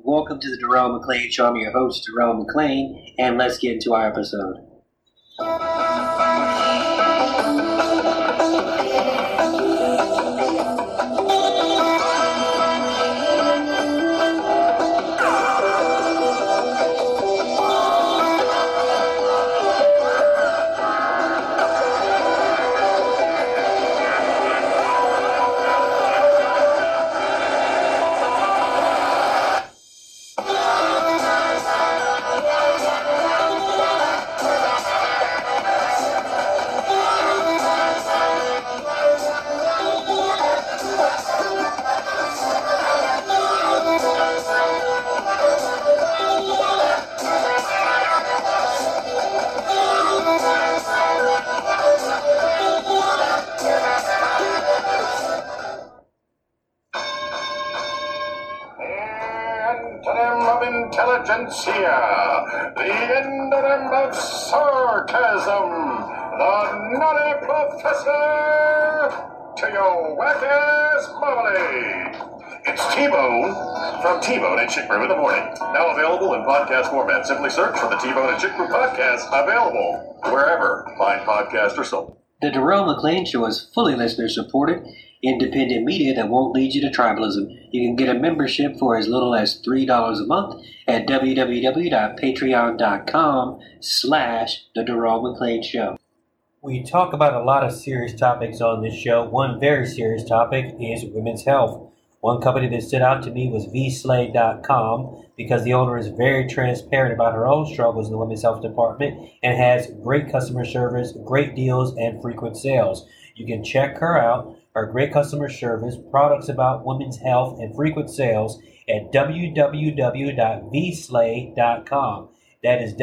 Welcome to the Darrell McClain Show. I'm your host, Darrell McClain, and let's get into our episode. Intelligentsia, the endorem of sarcasm, the nutty professor, to your whack-ass marmalade. It's T-Bone from T-Bone and Chick Brew in the Morning. Now available in podcast format. Simply search for the T-Bone and Chick Brew podcast, available wherever fine podcasts are sold. The Darrell McClain Show is fully listener-supported, independent media that won't lead you to tribalism. You can get a membership for as little as $3 a month at www.patreon.com/The Darrell McClain Show. We talk about a lot of serious topics on this show. One very serious topic is women's health. One company that stood out to me was vslay.com because the owner is very transparent about her own struggles in the women's health department and has great customer service, great deals, and frequent sales. You can check her out. Our great customer service, products about women's health, and frequent sales at www.vslay.com. That is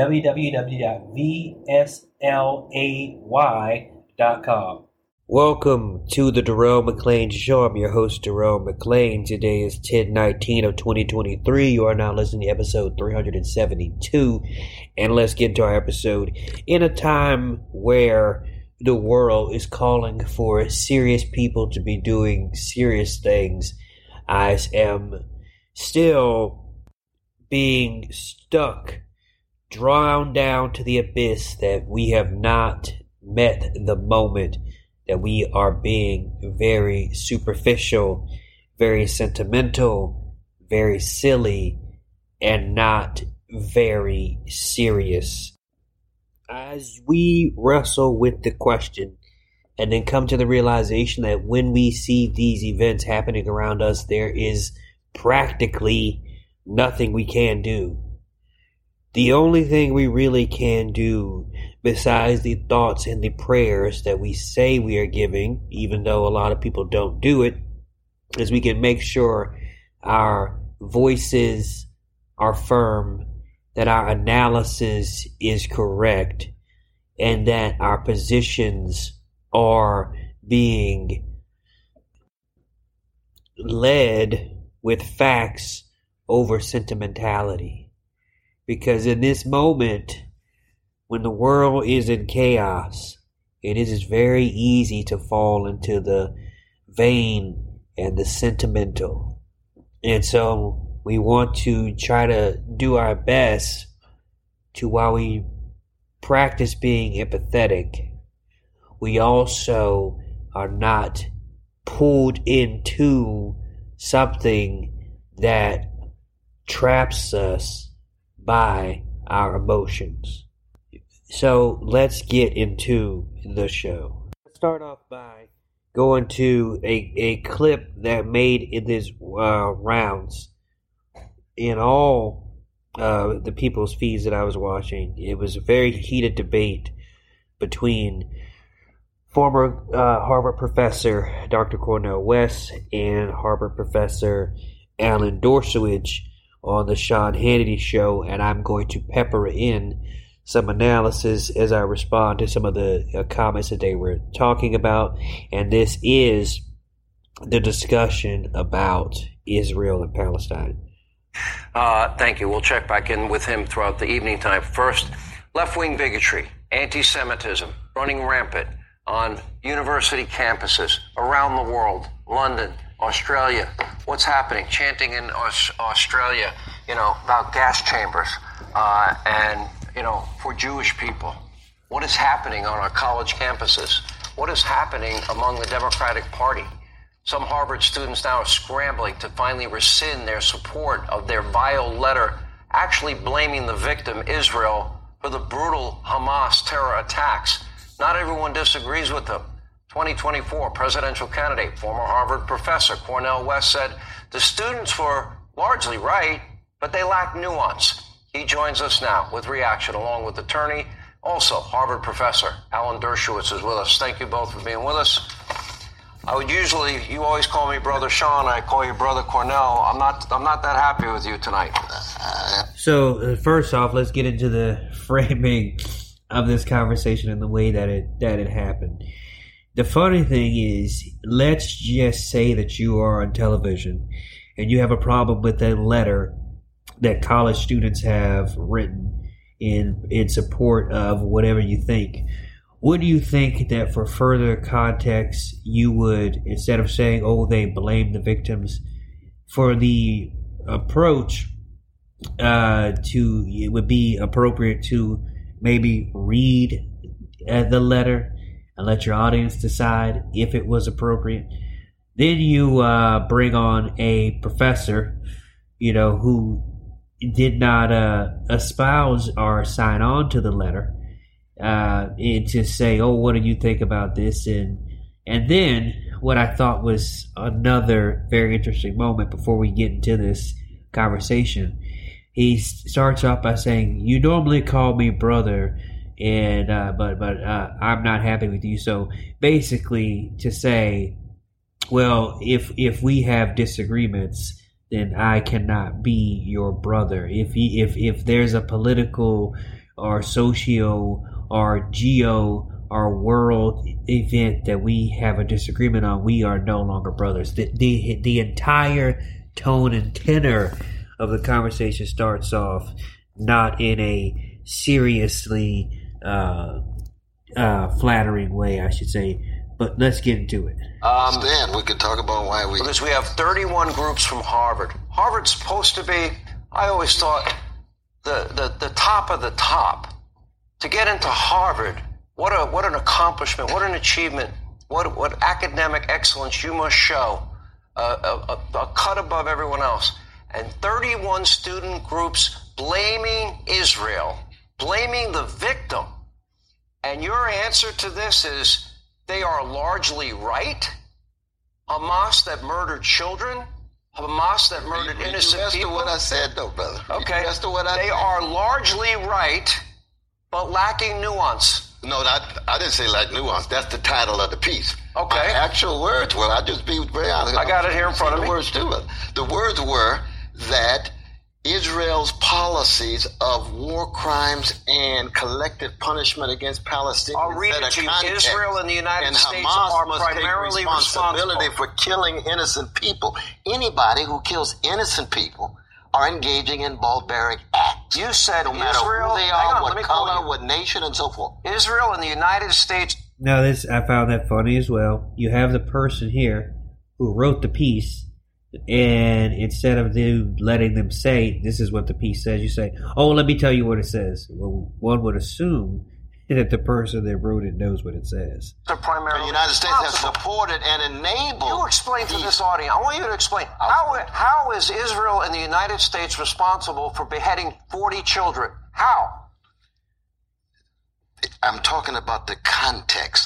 www.vslay.com. Welcome to the Darrell McClain Show. I'm your host, Darrell McClain. Today is 10/19 of 2023. You are now listening to episode 372. And let's get into our episode. In a time where the world is calling for serious people to be doing serious things, I am still being stuck, drawn down to the abyss that we have not met the moment, that we are being very superficial, very sentimental, very silly, and not very serious. As we wrestle with the question and then come to the realization that when we see these events happening around us, there is practically nothing we can do. The only thing we really can do, besides the thoughts and the prayers that we say we are giving, even though a lot of people don't do it, is we can make sure our voices are firm, that our analysis is correct, and that our positions are being led with facts over sentimentality. Because in this moment, when the world is in chaos, it is very easy to fall into the vain and the sentimental. And so we want to try to do our best to, while we practice being empathetic, we also are not pulled into something that traps us by our emotions. So let's get into the show. Let's start off by going to a clip that made in this rounds in all the people's feeds that I was watching. It was a very heated debate between former Harvard professor Dr. Cornel West and Harvard professor Alan Dershowitz on the Sean Hannity show, and I'm going to pepper in some analysis as I respond to some of the comments that they were talking about. And this is the discussion about Israel and Palestine. Thank you. We'll check back in with him throughout the evening tonight. First, left-wing bigotry, anti-Semitism running rampant on university campuses around the world, London, Australia. What's happening? Chanting in Australia, about gas chambers and, for Jewish people. What is happening on our college campuses? What is happening among the Democratic Party? Some Harvard students now are scrambling to finally rescind their support of their vile letter, actually blaming the victim, Israel, for the brutal Hamas terror attacks. Not everyone disagrees with them. 2024 presidential candidate, former Harvard professor Cornel West said the students were largely right, but they lack nuance. He joins us now with reaction, along with attorney, also Harvard professor Alan Dershowitz is with us. Thank you both for being with us. You always call me Brother Sean. I call you Brother Cornel. I'm not that happy with you tonight. So first off, let's get into the framing of this conversation and the way that it happened. The funny thing is, let's just say that you are on television and you have a problem with that letter that college students have written in support of whatever you think. Wouldn't you think that for further context, you would, instead of saying, oh, they blame the victims, for the approach it would be appropriate to maybe read the letter and let your audience decide if it was appropriate. Then you bring on a professor, who did not espouse or sign on to the letter, and to say, oh, what do you think about this? And then what I thought was another very interesting moment before we get into this conversation, he starts off by saying, you normally call me brother, and but I'm not happy with you. So basically to say, well, if we have disagreements, then I cannot be your brother. If there's a political or socio or geo or world event that we have a disagreement on, we are no longer brothers. The entire tone and tenor of the conversation starts off not in a seriously flattering way, I should say. But let's get into it. Stan, we could talk about why because we have 31 groups from Harvard. Harvard's supposed to be, I always thought, the top of the top. To get into Harvard, what an accomplishment, what an achievement, what academic excellence you must show, a cut above everyone else. And 31 student groups blaming Israel, blaming the victim. And your answer to this is, they are largely right. Hamas that murdered children. Hamas that murdered innocent people. That's what I said, though, brother. Okay. That's what I They said. are largely right, but lacking nuance. No, I didn't say like nuance. That's the title of the piece. Okay. My actual words were, I'll just be very honest. I got it here in front of me. The words too. The words were that Israel's policies of war crimes and collective punishment against Palestinians. I'll read it to you. Israel and the United States Hamas are must primarily take responsibility responsible for killing innocent people. Anybody who kills innocent people are engaging in barbaric acts. You said no matter Israel, who they are, what color, what nation, and so forth. Israel and the United States. Now, I found that funny as well. You have the person here who wrote the piece, and instead of letting them say, this is what the piece says, you say, oh, let me tell you what it says. Well, one would assume that the person that wrote it knows what it says. The United States has supported and enabled. You explain to this audience. I want you to explain. How is Israel and the United States responsible for beheading 40 children? How? I'm talking about the context.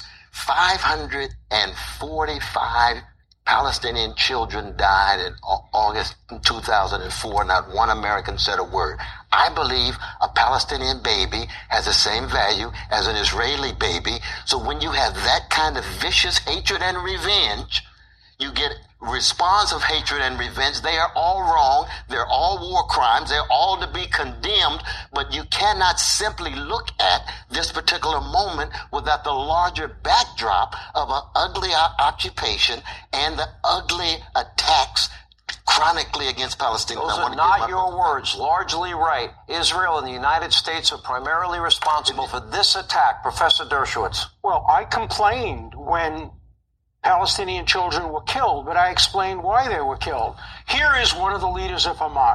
545 Palestinian children died in August 2004. Not one American said a word. I believe a Palestinian baby has the same value as an Israeli baby. So when you have that kind of vicious hatred and revenge, you get response of hatred and revenge. They are all wrong. They're all war crimes. They're all to be condemned. But you cannot simply look at this particular moment without the larger backdrop of an ugly occupation and the ugly attacks chronically against Palestinians. Those are not your words. Largely right. Israel and the United States are primarily responsible for this attack. Professor Dershowitz. Well, I complained when Palestinian children were killed, but I explained why they were killed. Here is one of the leaders of Hamas,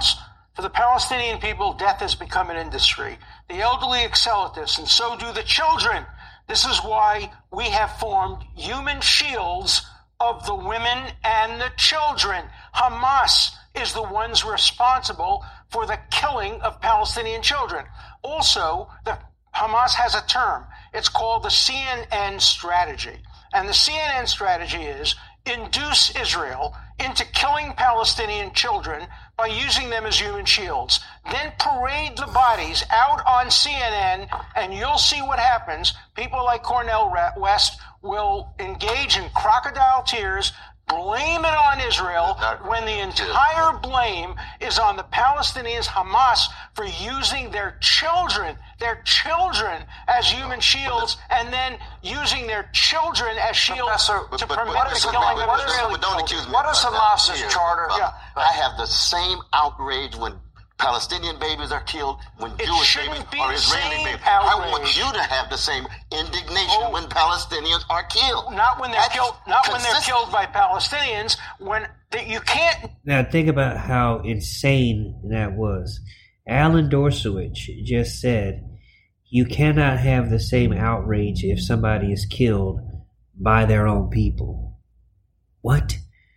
For the Palestinian people, death has become an industry. The elderly excel at this, and so do the children. This is why we have formed human shields of the women and the children. Hamas is the ones responsible for the killing of Palestinian children. Also, Hamas has a term. It's called the CNN strategy. And the CNN strategy is induce Israel into killing Palestinian children by using them as human shields. Then parade the bodies out on CNN, and you'll see what happens. People like Cornel West will engage in crocodile tears, blame it on Israel, when the entire blame is on the Palestinians, Hamas, for using their children as human shields, and then using their children as shields to permit the killing of Israeli children. What is Hamas's charter? I have the same outrage when Palestinian babies are killed, when Jewish babies or Israeli babies. I want you to have the same indignation when Palestinians are killed. Not when they're killed. Not when they're killed by Palestinians. You can't. Now think about how insane that was. Alan Dershowitz just said, "You cannot have the same outrage if somebody is killed by their own people." What?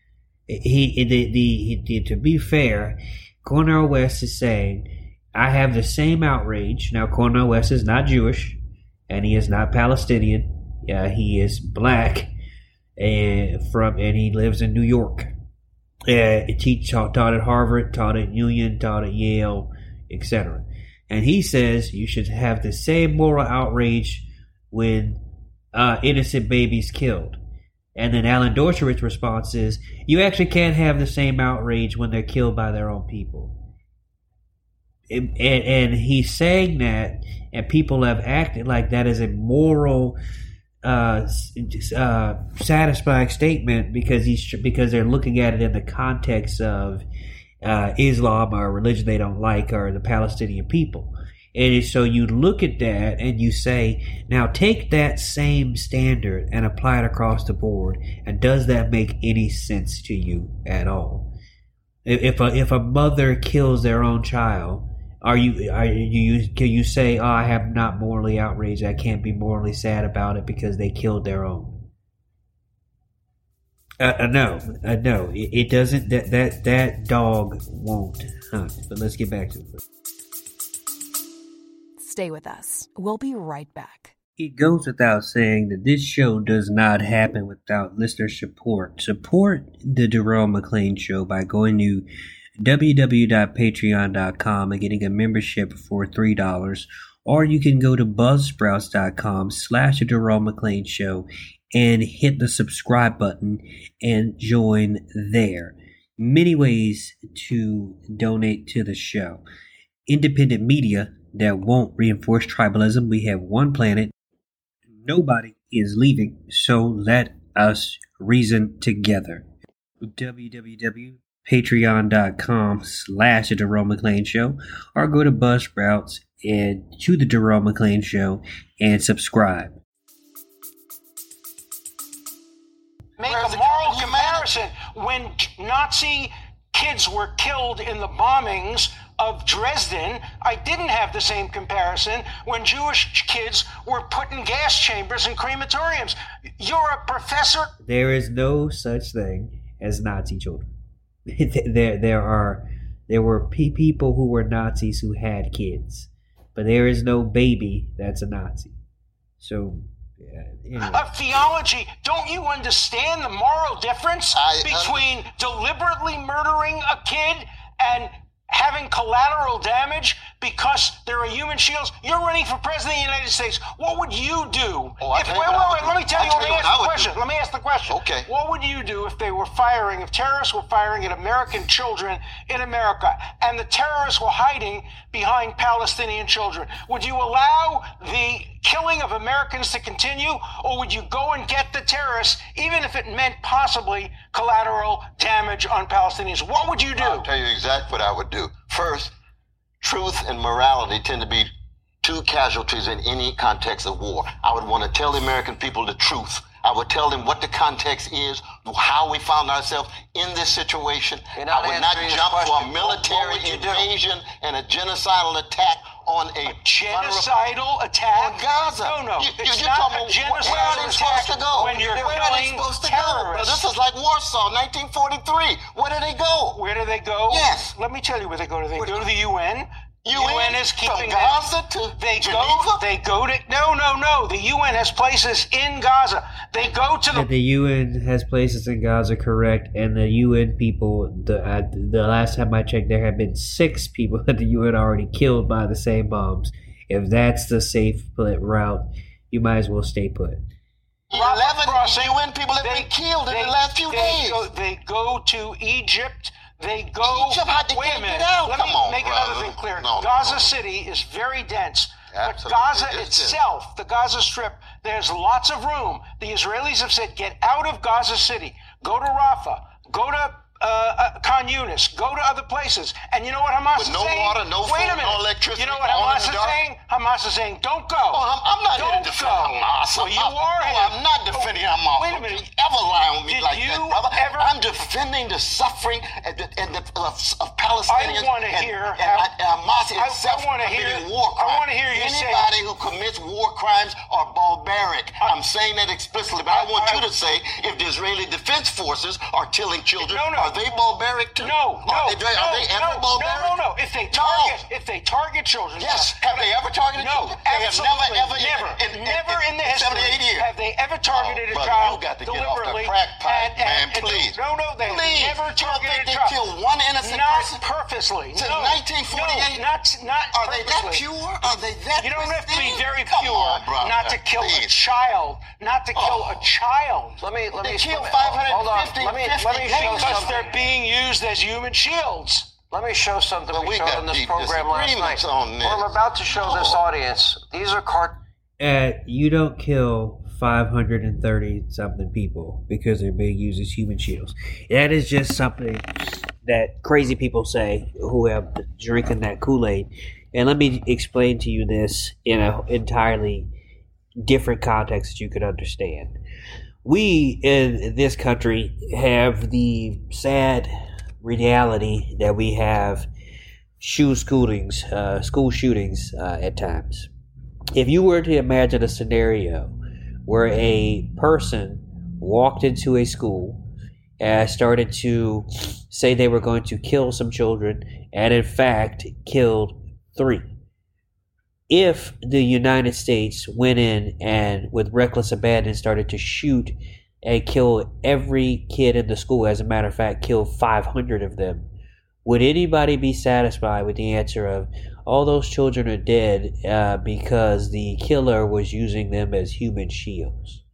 To be fair, Cornel West is saying, I have the same outrage. Now, Cornel West is not Jewish, and he is not Palestinian. He is black, and he lives in New York. He taught at Harvard, taught at Union, taught at Yale, etc. And he says you should have the same moral outrage when innocent babies killed. And then Alan Dershowitz's response is, you actually can't have the same outrage when they're killed by their own people. And he's saying that, and people have acted like that is a moral, satisfying statement because they're looking at it in the context of Islam or a religion they don't like, or the Palestinian people. And so you look at that and you say, now take that same standard and apply it across the board. And does that make any sense to you at all? If a mother kills their own child, can you say, oh, I have not morally outraged, I can't be morally sad about it because they killed their own? No. It doesn't. That dog won't hunt. But let's get back to it. Stay with us. We'll be right back. It goes without saying that this show does not happen without listener support. Support the Jerome McClain Show by going to www.patreon.com and getting a membership for $3. Or you can go to buzzsprouts.com/The Jerome McClain Show and hit the subscribe button and join there. Many ways to donate to the show. Independent media that won't reinforce tribalism. We have one planet. Nobody is leaving, so let us reason together. www.patreon.com/The Jerome McClain Show, or go to Buzzsprouts and to The Jerome McClain Show and subscribe. Make a moral comparison. When Nazi kids were killed in the bombings of Dresden, I didn't have the same comparison when Jewish kids were put in gas chambers and crematoriums. You're a professor. There is no such thing as Nazi children. There were people who were Nazis who had kids, but there is no baby that's a Nazi. So, anyway. Theology, don't you understand the moral difference between deliberately murdering a kid and having collateral damage because there are human shields? You're running for president of the United States. What would you do? Let me ask the question. Okay. What would you do if terrorists were firing at American children in America and the terrorists were hiding behind Palestinian children? Would you allow the killing of Americans to continue, or would you go and get the terrorists, even if it meant possibly collateral damage on Palestinians? What would you do? I'll tell you exactly what I would do. First, truth and morality tend to be two casualties in any context of war. I would want to tell the American people the truth. I would tell them what the context is, how we found ourselves in this situation. You're not I would not answering his jump for a question. military What would you do? invasion and a genocidal attack on a Genocidal attack? on Gaza. No, You- it's you're not talking a about where are they genocidal supposed to attack go? when you're Where are they killing supposed to go? Well, terrorists. this is like Warsaw, 1943. Where do they go? Where do they go? Yes. Let me tell you where they go. They Where go do to the UN. UN is keeping from Gaza to They Geneva? go to no. The UN has places in Gaza. They go to And the UN has places in Gaza, correct? And the UN people, the last time I checked, there have been 6 people that the UN already killed by the same bombs. If that's the safe route, you might as well stay put. 11 crossing. UN people have been killed in the last few days. They go to Egypt. They go. Egypt, how they Wait a can't minute. get out? Let Come me on, make brother. another thing clear. No, Gaza no. City is very dense. Absolutely. But Gaza It is itself, the Gaza Strip, there's lots of room. The Israelis have said, get out of Gaza City. Go to Rafah. Go to Khan Yunis. Go to other places. And you know what Hamas With is no saying? water, no Wait a food, minute. no electricity, You know what all in Hamas the is dark? saying? Hamas is saying, don't go. Oh, I'm not here Don't to defend go. Hamas. Well, you are. No, I'm not defending Hamas. Wait a Don't minute. you ever lie on me Did like you that, brother. ever- I'm defending the suffering of Palestinians. I wanna and, hear and how- Hamas I itself wanna hear- committing war I crimes. wanna hear you say- Anybody who commits war crimes are barbaric. I'm saying that explicitly, but I want you to say if the Israeli Defense Forces are killing children, No. are they barbaric too? Are they ever barbaric? No. If they target children. Yes. Have they ever targeted No, children? They have absolutely never never in the history 78 years. have they ever targeted a brother, child you got to get off the deliberately. crack pipe, man, and- please. No, they have Please. never You don't targeted think a they child. killed one innocent Not person? purposely. Since no, 1948? No, not Are they that purposely. pure? Are they that You don't have to be pristine? very Come pure on, brother, not to kill a please. child. Not to kill a child. Let me They killed hold on. 550, Let me 50 show Because something. they're being used as human shields. Let me show something Well, we we showed got in this deep program last night. disagreements on this. Well, I'm about to show this audience. These are You don't kill 530 something people because they're being used as human shields. That is just something that crazy people say who have drinking that Kool-Aid. And let me explain to you this in an entirely different context that you could understand. We in this country have the sad reality that we have school shootings at times. If you were to imagine a scenario where a person walked into a school and started to say they were going to kill some children and in fact killed 3. If the United States went in and with reckless abandon started to shoot and kill every kid in the school, as a matter of fact, kill 500 of them, would anybody be satisfied with the answer of all those children are dead because the killer was using them as human shields?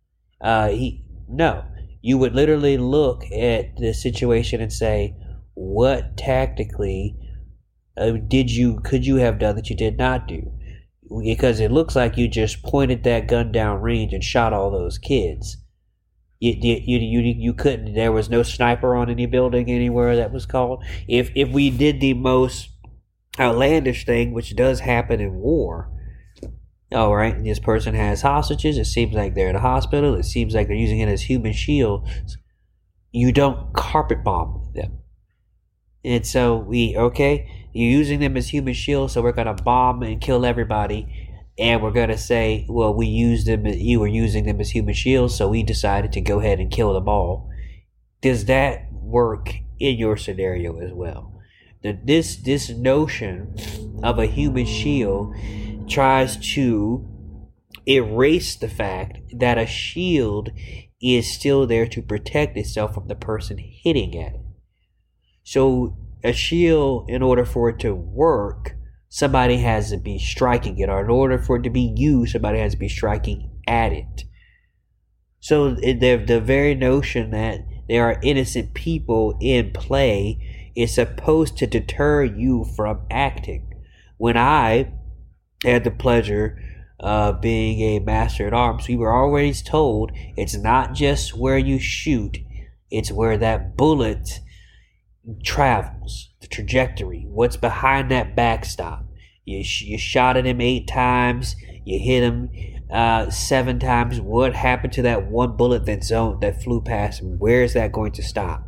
No. You would literally look at the situation and say, what tactically could you have done that you did not do? Because it looks like you just pointed that gun down range and shot all those kids. You couldn't. There was no sniper on any building anywhere that was called. If we did the most outlandish thing, which does happen in war, all right, this person has hostages. It seems like they're in a hospital. It seems like they're using it as human shield. You don't carpet bomb them. And so you're using them as human shields, so we're gonna bomb and kill everybody. And we're going to say, well, you were using them as human shields, so we decided to go ahead and kill them all. Does that work in your scenario as well? This notion of a human shield tries to erase the fact that a shield is still there to protect itself from the person hitting at it. So a shield, in order for it to work, somebody has to be striking it, or in order for it to be used, somebody has to be striking at it. So the very notion that there are innocent people in play is supposed to deter you from acting. When I had the pleasure of being a master at arms, we were always told it's not just where you shoot, it's where that bullet travels, the trajectory, what's behind that backstop. You shot at him 8 times, you hit him 7 times? What happened to that one bullet that flew past him? Where is that going to stop?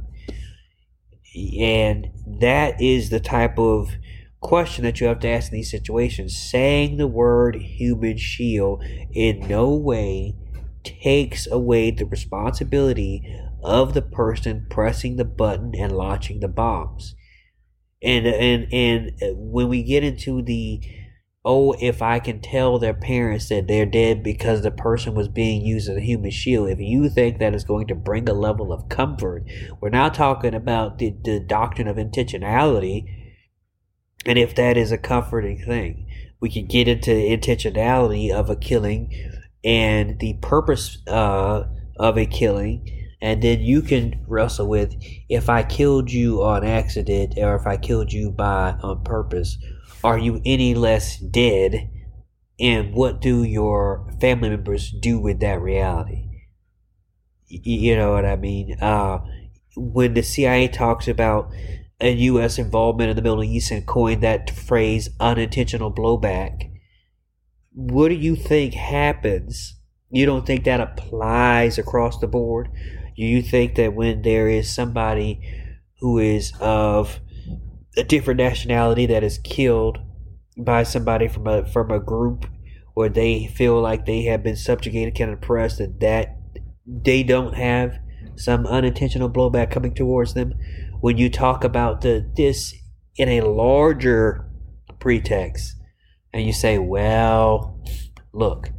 And that is the type of question that you have to ask in these situations. Saying the word human shield in no way takes away the responsibility of the person pressing the button and launching the bombs. And when we get into the, if I can tell their parents that they're dead because the person was being used as a human shield, if you think that is going to bring a level of comfort, we're now talking about the doctrine of intentionality, and if that is a comforting thing. We can get into intentionality of a killing and the purpose of a killing, and then you can wrestle with, if I killed you on accident or if I killed you on purpose, are you any less dead? And what do your family members do with that reality? You know what I mean? When the CIA talks about a U.S. involvement in the Middle East and coined that phrase unintentional blowback, what do you think happens? You don't think that applies across the board? You think that when there is somebody who is of a different nationality that is killed by somebody from a group, or they feel like they have been subjugated, kind of oppressed, that they don't have some unintentional blowback coming towards them? When you talk about this in a larger pretext, and you say, well, look,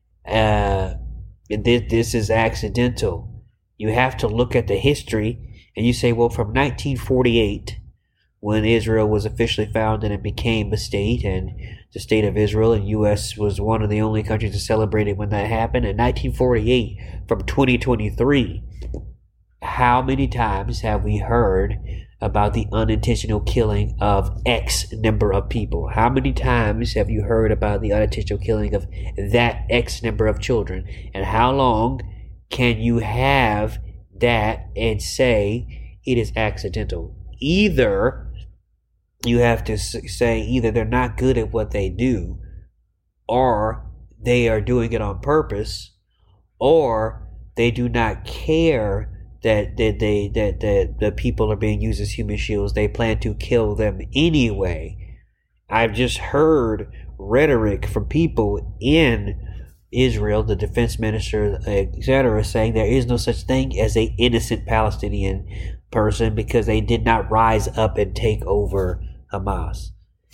this is accidental, you have to look at the history, and you say, well, from 1948, when Israel was officially founded and became a state, and the state of Israel, and U.S. was one of the only countries to celebrate it when that happened, in 1948, from 2023, how many times have we heard about the unintentional killing of X number of people? How many times have you heard about the unintentional killing of that X number of children? And how long can you have that and say it is accidental? Either you have to say either they're not good at what they do, or they are doing it on purpose, or they do not care that the people are being used as human shields. They plan to kill them anyway. I've just heard rhetoric from people in Israel, the defense minister, etc., saying there is no such thing as an innocent Palestinian person because they did not rise up and take over Hamas.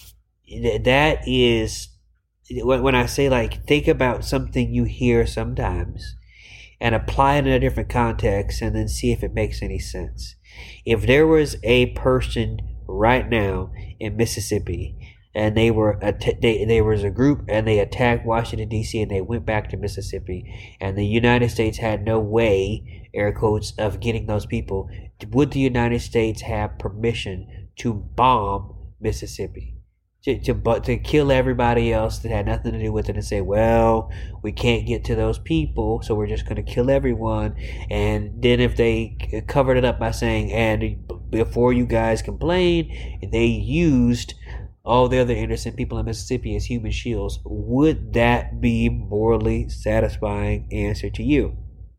That is, when I say, like, think about something you hear sometimes and apply it in a different context and then see if it makes any sense. If there was a person right now in Mississippi and there was a group and they attacked Washington, D.C. and they went back to Mississippi, and the United States had no way, air quotes, of getting those people, would the United States have permission to bomb Mississippi? To kill everybody else that had nothing to do with it and say, well, we can't get to those people, so we're just going to kill everyone. And then if they covered it up by saying, and before you guys complain, they used all the other innocent people in Mississippi as human shields, would that be morally satisfying answer to you?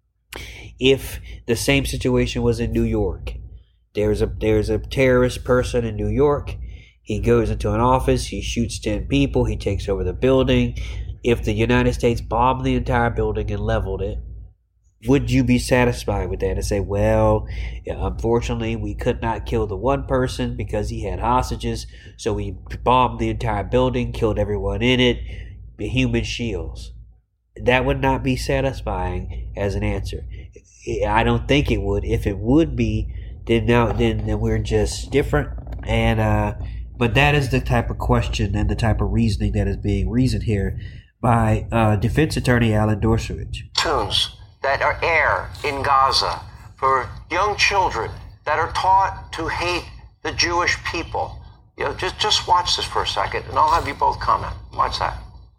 If the same situation was in New York, there's a terrorist person in New York. He goes into an office, he shoots 10 people, he takes over the building. If the United States bombed the entire building and leveled it, would you be satisfied with that and say, well, unfortunately, we could not kill the one person because he had hostages, so we bombed the entire building, killed everyone in it, human shields? That would not be satisfying as an answer. I don't think it would. If it would be, then we're just different. But that is the type of question and the type of reasoning that is being reasoned here by defense attorney Alan Dershowitz. Tunes that are air in Gaza for young children that are taught to hate the Jewish people. You know, just watch this for a second, and I'll have you both comment. Watch that.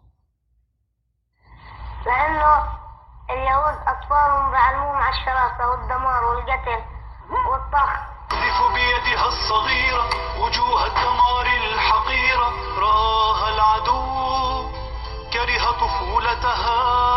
لأنه اليهود أطفالهم بيعلموهم على الشراسة والدمار والقتل والطخ. تقذف بيدها الصغيرة وجوه الدمار الحقيرة، راها العدو كره طفولتها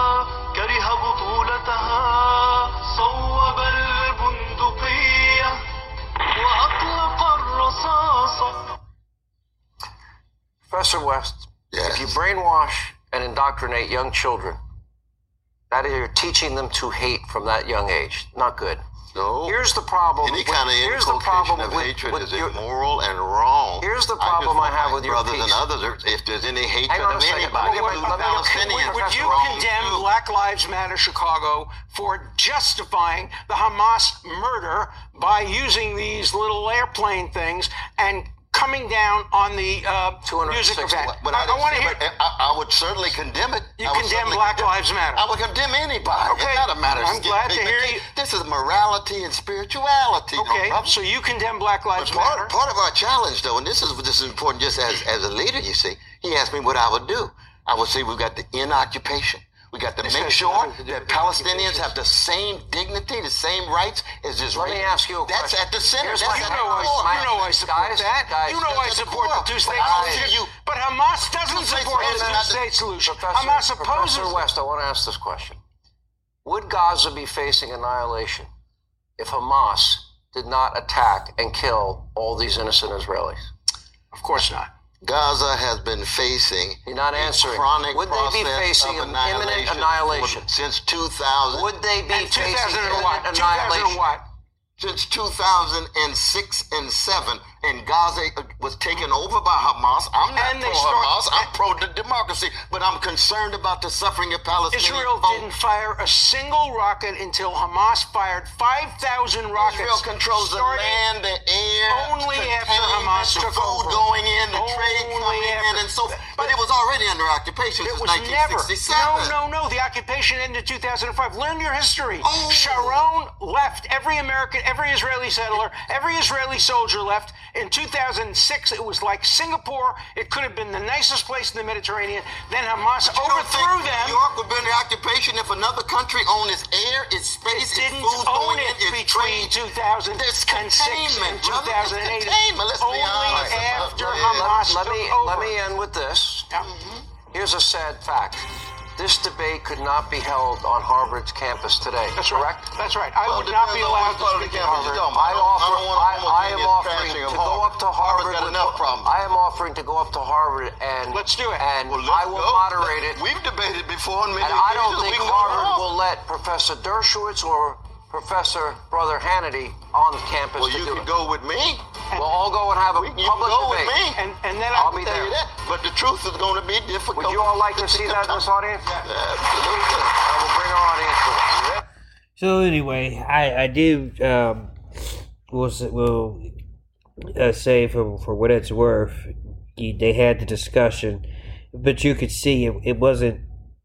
Professor West, Yes. if you brainwash and indoctrinate young children, that is, you're teaching them to hate from that young age. Not good. No. Here's the problem. Any kind of inculcation of hatred is immoral and wrong. Here's the problem I have with your brothers piece. and others. If there's any hatred Hang on a of second. anybody, Let me- including Palestinians, Would you wrong condemn too. Black Lives Matter Chicago for justifying the Hamas murder by using these little airplane things and coming down on the music 260. event? But I want to hear. I would certainly condemn it. You I would condemn certainly Black condemn- Lives Matter. I would condemn anybody. Okay. It's not a matter of I'm glad to hear you. This is morality and spirituality. Okay, no problem. so you condemn Black Lives But Matter. part of our challenge, though, and this is important just as a leader, you see, he asked me what I would do. I would say we've got to end occupation. We got to This make has sure nothing to do that with Palestinians occupation. have the same dignity, the same rights as Israelis. Let me ask you a That's question. at the center. Here's That's my- at You the know core. I support Guys, that. guys, You know I that's the support core. the two-state But I'll solution. tell you- But Hamas doesn't Two-state support the solution, not the- two-state solution. Hamas opposes Professor it. West, I want to ask this question. Would Gaza be facing annihilation if Hamas did not attack and kill all these innocent Israelis? Of course not. Gaza has been facing You're not a answering. chronic Would they be process facing of an imminent annihilation? since 2000. Would they be And facing 2000 and imminent what? 2000 annihilation? and what? Since 2006 and 7, and Gaza was taken over by Hamas. I'm not And they pro-Hamas. I'm pro-democracy, but I'm concerned about the suffering of Palestinians. Israel didn't fire a single rocket until Hamas fired 5,000 rockets. Israel controls the starting land, the air, only after containment, Hamas the took food over. going in, the trade Only coming in, after. and so. But it was already under occupation It since was never. 1967. No. The occupation ended 2005. Learn your history. Oh. Sharon left. Every American, every Israeli settler, every Israeli soldier left. In 2006, it was like Singapore. It could have been the nicest place in the Mediterranean. Then Hamas You don't overthrew think them. New York would be in the occupation if another country owned its air, its space, its Didn't food own going in, it its between trade. 2006 There's and containment, brother. It's 2008. containment. Let's be Only honest. after Go ahead. Hamas Let took me over. end with this. Yeah. Here's a sad fact. This debate could not be held on Harvard's campus today. That's correct? right. That's right. I Well, would not be depends on allowed what to part of the speak at campus you're Harvard. talking about. I am offering trashing of to go up to Harvard. Harvard's got enough problems. I am offering to go up to Harvard and Let's do it. And Well, let's I will go. moderate it. We've debated before on many And I don't occasions. think We can go Harvard off. will let Professor Dershowitz or Professor Brother Hannity on campus Well, to you do could it. go with me. We'll all go and have a You can public go with debate. me. And then I'll I be Tell you there. that. But the truth is going to be difficult. Would you all like to see that in this audience? Absolutely. I will bring our audience to that. So anyway, I do will say for what it's worth, they had the discussion, but you could see it wasn't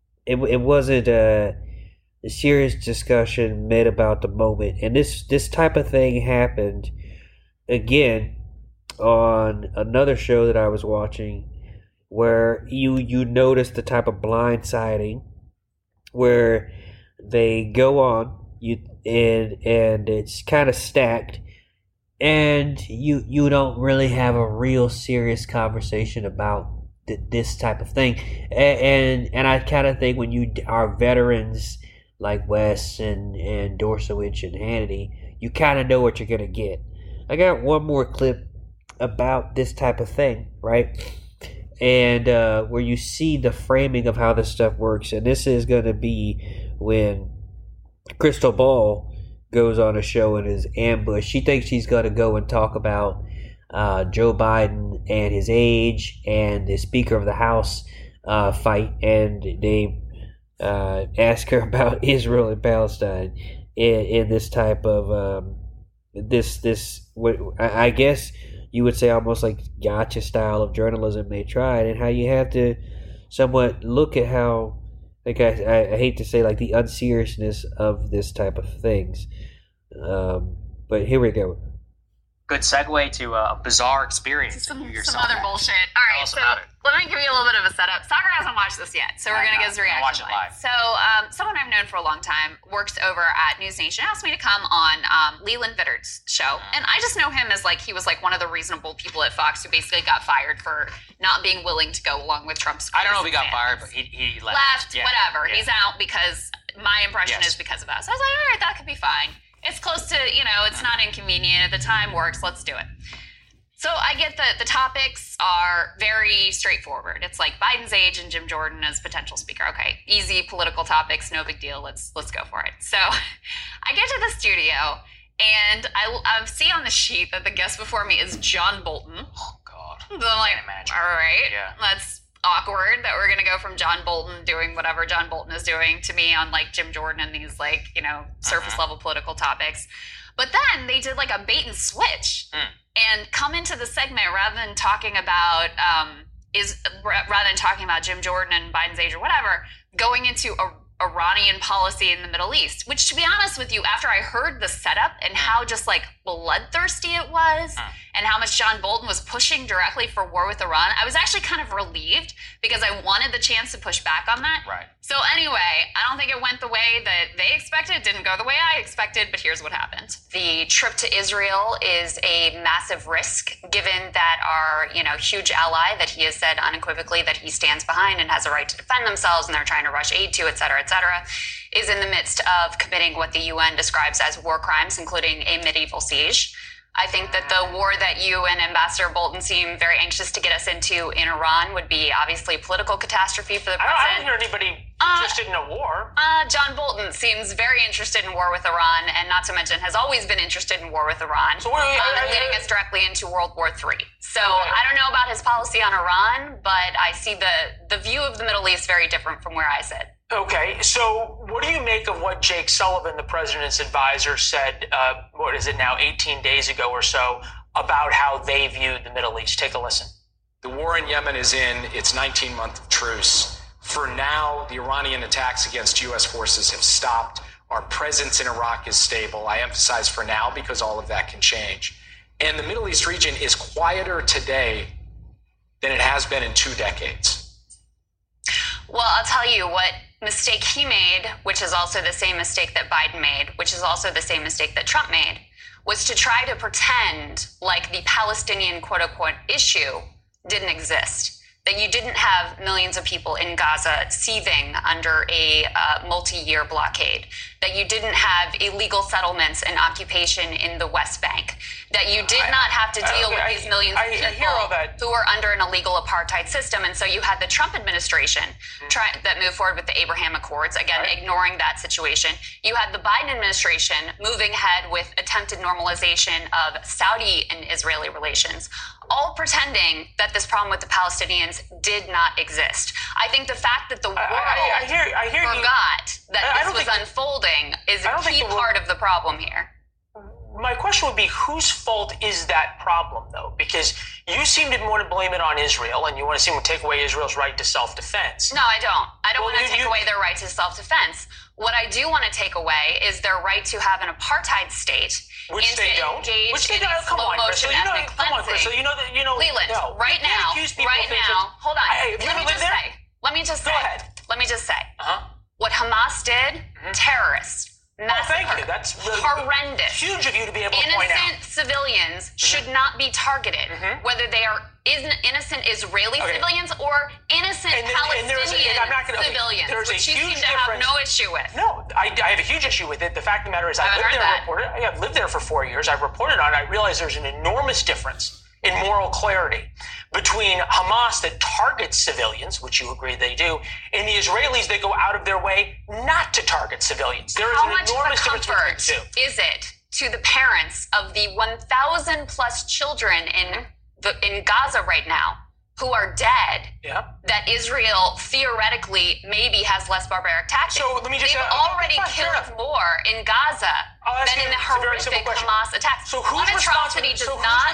a serious discussion made about the moment, and this type of thing happened again on another show that I was watching, where you notice the type of blindsiding where they go on and it's kind of stacked, and you don't really have a real serious conversation about this type of thing, and I kind of think when you are veterans like Wes and Dorsowich and Hannity, you kind of know what you're gonna get. I got one more clip about this type of thing, right? And where you see the framing of how this stuff works, and this is going to be when Crystal Ball goes on a show and is ambushed. She thinks she's going to go and talk about Joe Biden and his age and the Speaker of the House fight, and they ask her about Israel and Palestine in this type of what I guess you would say almost like gotcha style of journalism they tried, and how you have to somewhat look at how, like I hate to say, like the unseriousness of this type of things. But here we go. Good segue to a bizarre experience. Some you other bullshit. All right, so let me give you a little bit of a setup. Soccer hasn't watched this yet, so we're going to get his reaction. Watch it live. So someone I've known for a long time works over at News Nation, asked me to come on Leland Vitterd's show. And I just know him as he was one of the reasonable people at Fox who basically got fired for not being willing to go along with Trump's. I don't know if he got fired, but he left. Yeah. Whatever. Yeah. He's out because my impression is because of us. I was like, all right, that could be fine. It's close to, it's not inconvenient at the time, works, let's do it. So I get that the topics are very straightforward. It's like Biden's age and Jim Jordan as potential speaker. Okay, easy political topics, no big deal. Let's go for it. So I get to the studio and I see on the sheet that the guest before me is John Bolton. Oh God! So I'm like, all right, Yeah. that's awkward that we're gonna go from John Bolton doing whatever John Bolton is doing to me on like Jim Jordan and these like surface level political topics. But then they did like a bait and switch. And come into the segment rather than talking about Jim Jordan and Biden's age or whatever, going into Iranian policy in the Middle East, which, to be honest with you, after I heard the setup and how just like bloodthirsty it was and how much John Bolton was pushing directly for war with Iran, I was actually kind of relieved because I wanted the chance to push back on that. Right. So anyway, I don't think it went the way that they expected. It didn't go the way I expected, but here's what happened. The trip to Israel is a massive risk, given that our, huge ally that he has said unequivocally that he stands behind and has a right to defend themselves and they're trying to rush aid to, et cetera, is in the midst of committing what the UN describes as war crimes, including a medieval siege. I think that the war that you and Ambassador Bolton seem very anxious to get us into in Iran would be obviously a political catastrophe for the president. I don't hear anybody interested in a war. John Bolton seems very interested in war with Iran, and not to mention has always been interested in war with Iran, So leading us directly into World War III. So I don't know about his policy on Iran, but I see the view of the Middle East very different from where I sit. Okay, so what do you make of what Jake Sullivan, the president's advisor, said, 18 days ago or so, about how they viewed the Middle East? Take a listen. The war in Yemen is in its 19-month truce. For now, the Iranian attacks against U.S. forces have stopped. Our presence in Iraq is stable. I emphasize for now because all of that can change. And the Middle East region is quieter today than it has been in 2 decades. Well, I'll tell you what mistake he made, which is also the same mistake that Biden made, which is also the same mistake that Trump made, was to try to pretend like the Palestinian quote-unquote issue didn't exist. That you didn't have millions of people in Gaza seething under a multi-year blockade. That you didn't have illegal settlements and occupation in the West Bank. That you did not have to deal with these millions of people who were under an illegal apartheid system. And so you had the Trump administration that moved forward with the Abraham Accords, again, ignoring that situation. You had the Biden administration moving ahead with attempted normalization of Saudi and Israeli relations, all pretending that this problem with the Palestinians did not exist. I think the fact that the world forgot that this was unfolding is a key part of the problem here. My question would be, whose fault is that problem, though? Because you seem to want to blame it on Israel, and you want to seem to take away Israel's right to self-defense. No, I don't. I don't want to take away their right to self-defense. What I do want to take away is their right to have an apartheid state. Which they don't. Which they don't. Come on, Crystal. Leland, right now, hold on. Let me just say. What Hamas did, terrorists. Massacre. Thank you. That's really horrendous. Huge of you to be able to point out. Innocent civilians should not be targeted, whether they are innocent Israeli civilians or innocent Palestinian civilians, which you seem to have no issue with. No, I have a huge issue with it. The fact of the matter is I've lived there for 4 years. I've reported on it. I realize there's an enormous difference in moral clarity between Hamas that targets civilians, which you agree they do, and the Israelis that go out of their way not to target civilians. There is an enormous difference between the two. Is it to the parents of the 1,000 plus children in Gaza right now who are dead that Israel theoretically maybe has less barbaric tactics? So let me just They've already killed more in Gaza than in the horrific Hamas attacks. So one atrocity does not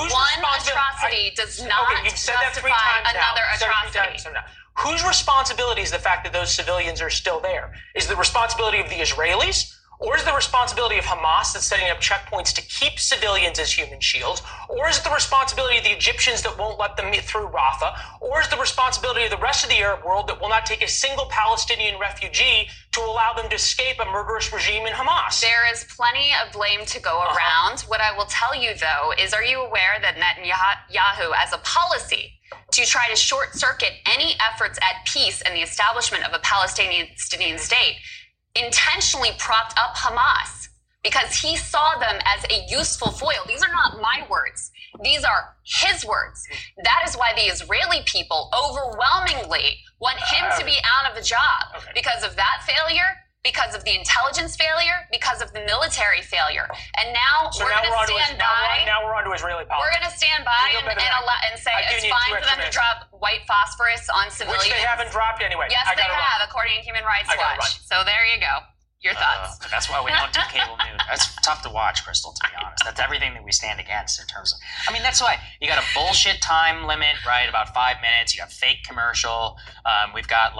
justify another atrocity. Whose responsibility is the fact that those civilians are still there? Is the responsibility of the Israelis? Or is it the responsibility of Hamas that's setting up checkpoints to keep civilians as human shields? Or is it the responsibility of the Egyptians that won't let them through Rafah? Or is it the responsibility of the rest of the Arab world that will not take a single Palestinian refugee to allow them to escape a murderous regime in Hamas? There is plenty of blame to go around. What I will tell you, though, is are you aware that Netanyahu, as a policy, to try to short-circuit any efforts at peace and the establishment of a Palestinian state, intentionally propped up Hamas because he saw them as a useful foil. These are not my words. These are his words. That is why the Israeli people overwhelmingly want him to be out of the job because of that failure, because of the intelligence failure, because of the military failure. And now we're going to stand by. Now we're on to Israeli politics. We're going to stand by and say it's fine for them to drop white phosphorus on civilians. Which they haven't dropped anyway. Yes, they have, according to Human Rights Watch. So there you go. Your thoughts. That's why we don't do cable news. That's tough to watch, Crystal, to be honest. That's everything that we stand against in terms of... I mean, that's why you got a bullshit time limit, right? About 5 minutes. You got fake commercial. We've got,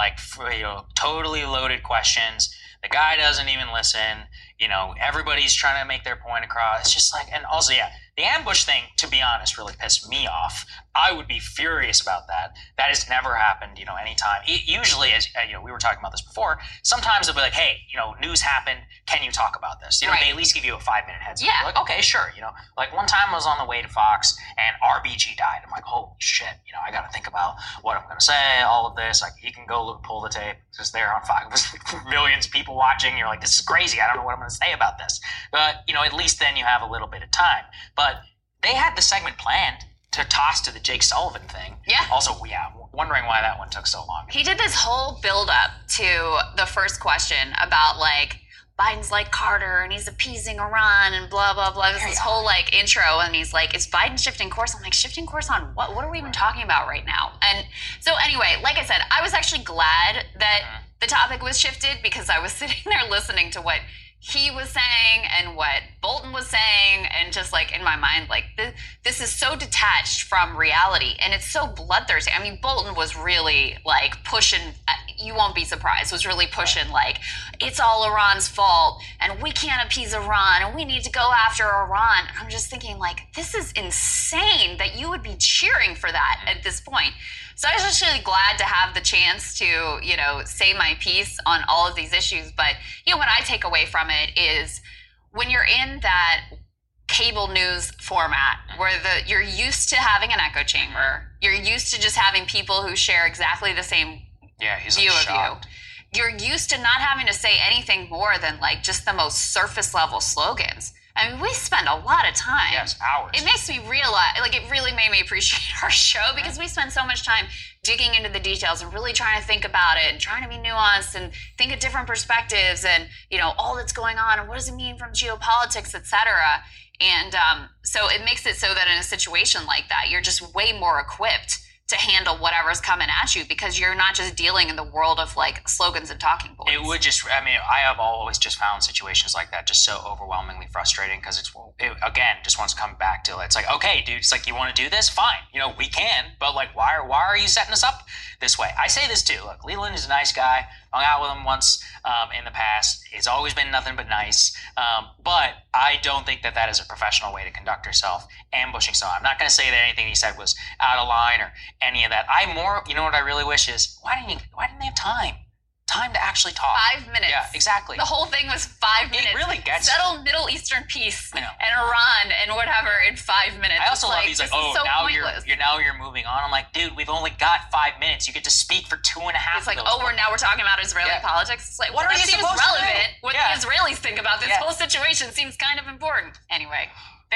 totally loaded questions. The guy doesn't even listen. Everybody's trying to make their point across. It's just and also, the ambush thing, to be honest, really pissed me off. I would be furious about that. That has never happened, anytime. Usually, as we were talking about this before, sometimes they'll be like, hey, news happened. Can you talk about this? They at least give you a 5-minute heads up. Yeah. Like, okay, sure. One time I was on the way to Fox and RBG died. I'm like, holy shit. I got to think about what I'm going to say, all of this. You can go pull the tape. It's just there on Fox. Millions of people watching. You're like, this is crazy. I don't know what I'm going to say about this. But, at least then you have a little bit of time. But they had the segment planned to toss to the Jake Sullivan thing. Yeah. Also, wondering why that one took so long. He did this whole build-up to the first question about, Biden's like Carter and he's appeasing Iran and blah, blah, blah. This whole, intro, and he's like, is Biden shifting course? I'm like, shifting course on what? What are we even talking about right now? And so anyway, like I said, I was actually glad that the topic was shifted because I was sitting there listening to what he was saying and what Bolton was saying, and just in my mind, this is so detached from reality and it's so bloodthirsty. I mean, Bolton was really pushing, you won't be surprised, was really pushing it's all Iran's fault and we can't appease Iran and we need to go after Iran. And I'm just thinking this is insane that you would be cheering for that at this point. So I was just really glad to have the chance to, say my piece on all of these issues. But, what I take away from it is when you're in that cable news format where you're used to having an echo chamber, you're used to just having people who share exactly the same view of you. You're used to not having to say anything more than just the most surface level slogans. I mean, we spend a lot of time. Yes, hours. It makes me realize, it really made me appreciate our show because we spend so much time digging into the details and really trying to think about it and trying to be nuanced and think of different perspectives and, all that's going on and what does it mean from geopolitics, et cetera. And so it makes it so that in a situation like that, you're just way more equipped to handle whatever's coming at you because you're not just dealing in the world of slogans and talking points. It would I have always just found situations like that just so overwhelmingly frustrating because it again just wants to come back to it's okay, dude, it's you want to do this? Fine. We can, but why are you setting us up this way? I say this too. Look, Leland is a nice guy. Hung out with him once in the past. It's always been nothing but nice. But I don't think that is a professional way to conduct yourself, ambushing someone. I'm not going to say that anything he said was out of line or any of that. What I really wish is, why didn't they have time? Time to actually talk. 5 minutes. Yeah, exactly. The whole thing was 5 minutes. It really gets settle Middle Eastern peace and Iran and whatever in 5 minutes. I also love he's now you're moving on. I'm like, dude, we've only got 5 minutes. You get to speak for 2.5. It's we're talking about Israeli politics. It's what are you supposed to do? What the Israelis think about this whole situation seems kind of important. Anyway.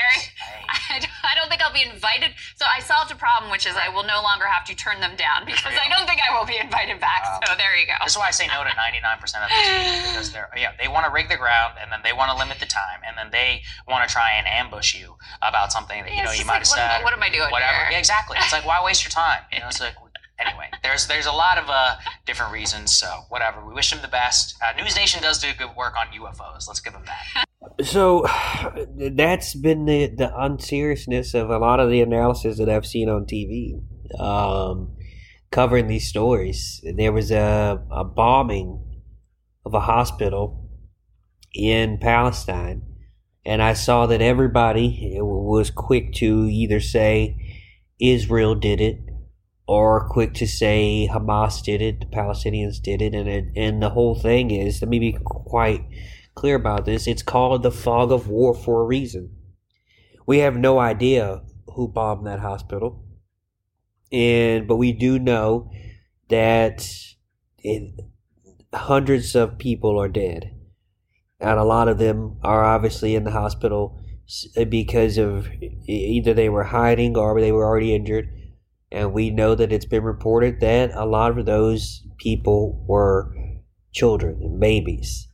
I don't think I'll be invited. So I solved a problem, which is I will no longer have to turn them down because I don't think I will be invited back. So there you go. That's why I say no to 99% of these people because they want to rig the ground and then they want to limit the time and then they want to try and ambush you about something that you might have said. What am I doing? Whatever. Here? Yeah, exactly. It's why waste your time? It's anyway, there's a lot of different reasons. So whatever. We wish them the best. News Nation does do good work on UFOs. Let's give them that. So that's been the unseriousness of a lot of the analysis that I've seen on TV covering these stories. There was a bombing of a hospital in Palestine, and I saw that everybody was quick to either say Israel did it or quick to say Hamas did it, the Palestinians did it, and the whole thing is, let me be quite clear about this, it's called the fog of war for a reason. We have no idea who bombed that hospital, but we do know that hundreds of people are dead. and a lot of them are obviously in the hospital because of either they were hiding or they were already injured. And we know that it's been reported that a lot of those people were children and babies.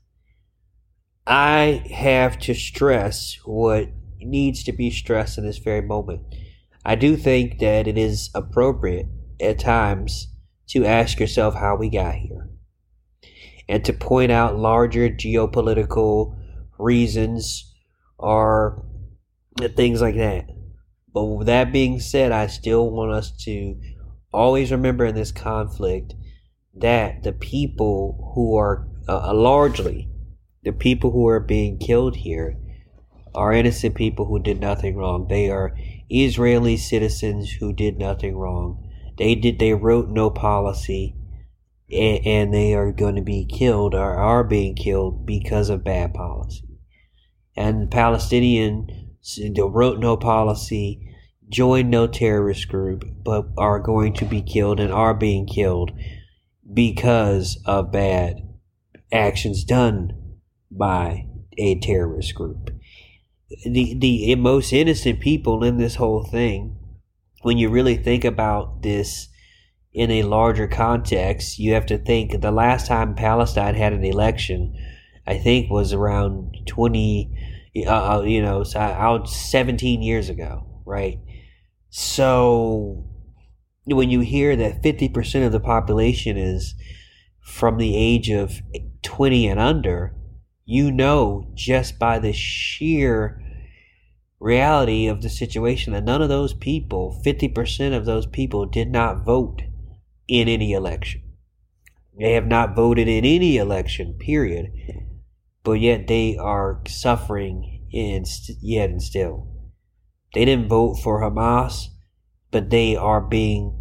I have to stress what needs to be stressed in this very moment. I do think that it is appropriate at times to ask yourself how we got here, and to point out larger geopolitical reasons or things like that. But with that being said, I still want us to always remember in this conflict that the people who are largely the people who are being killed here are innocent people who did nothing wrong. They are Israeli citizens who did nothing wrong. They wrote no policy, and they are going to be killed or are being killed because of bad policy. And Palestinians wrote no policy, joined no terrorist group, but are going to be killed and are being killed because of bad actions done by a terrorist group. The most innocent people in this whole thing, when you really think about this in a larger context, you have to think the last time Palestine had an election, I think, was around 17 years ago, right? So when you hear that 50% of the population is from the age of 20 and under, you know just by the sheer reality of the situation that none of those people, 50% of those people, did not vote in any election. They have not voted in any election, period. But yet they are suffering yet and still. They didn't vote for Hamas, but they are being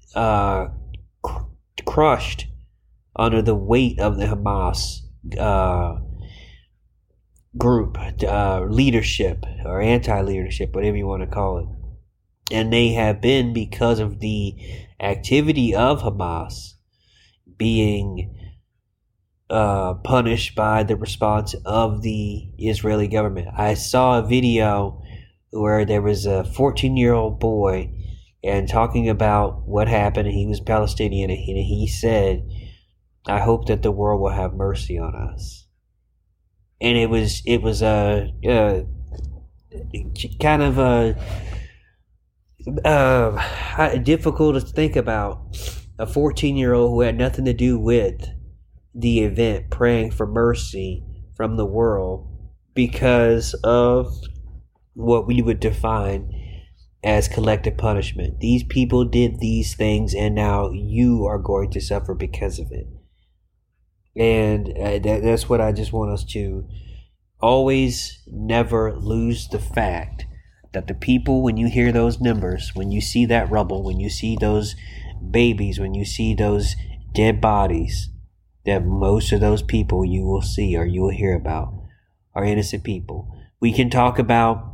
crushed under the weight of the Hamas group, leadership or anti-leadership, whatever you want to call it. And they have been, because of the activity of Hamas, being punished by the response of the Israeli government. I saw a video where there was a 14-year-old boy and talking about what happened. He was Palestinian, and he said, "I hope that the world will have mercy on us." And it was kind of difficult to think about a 14-year-old who had nothing to do with the event praying for mercy from the world because of what we would define as collective punishment. These people did these things, and now you are going to suffer because of it. And that's what I just want us to always never lose the fact that the people, when you hear those numbers, when you see that rubble, when you see those babies, when you see those dead bodies, that most of those people you will see or you will hear about are innocent people. We can talk about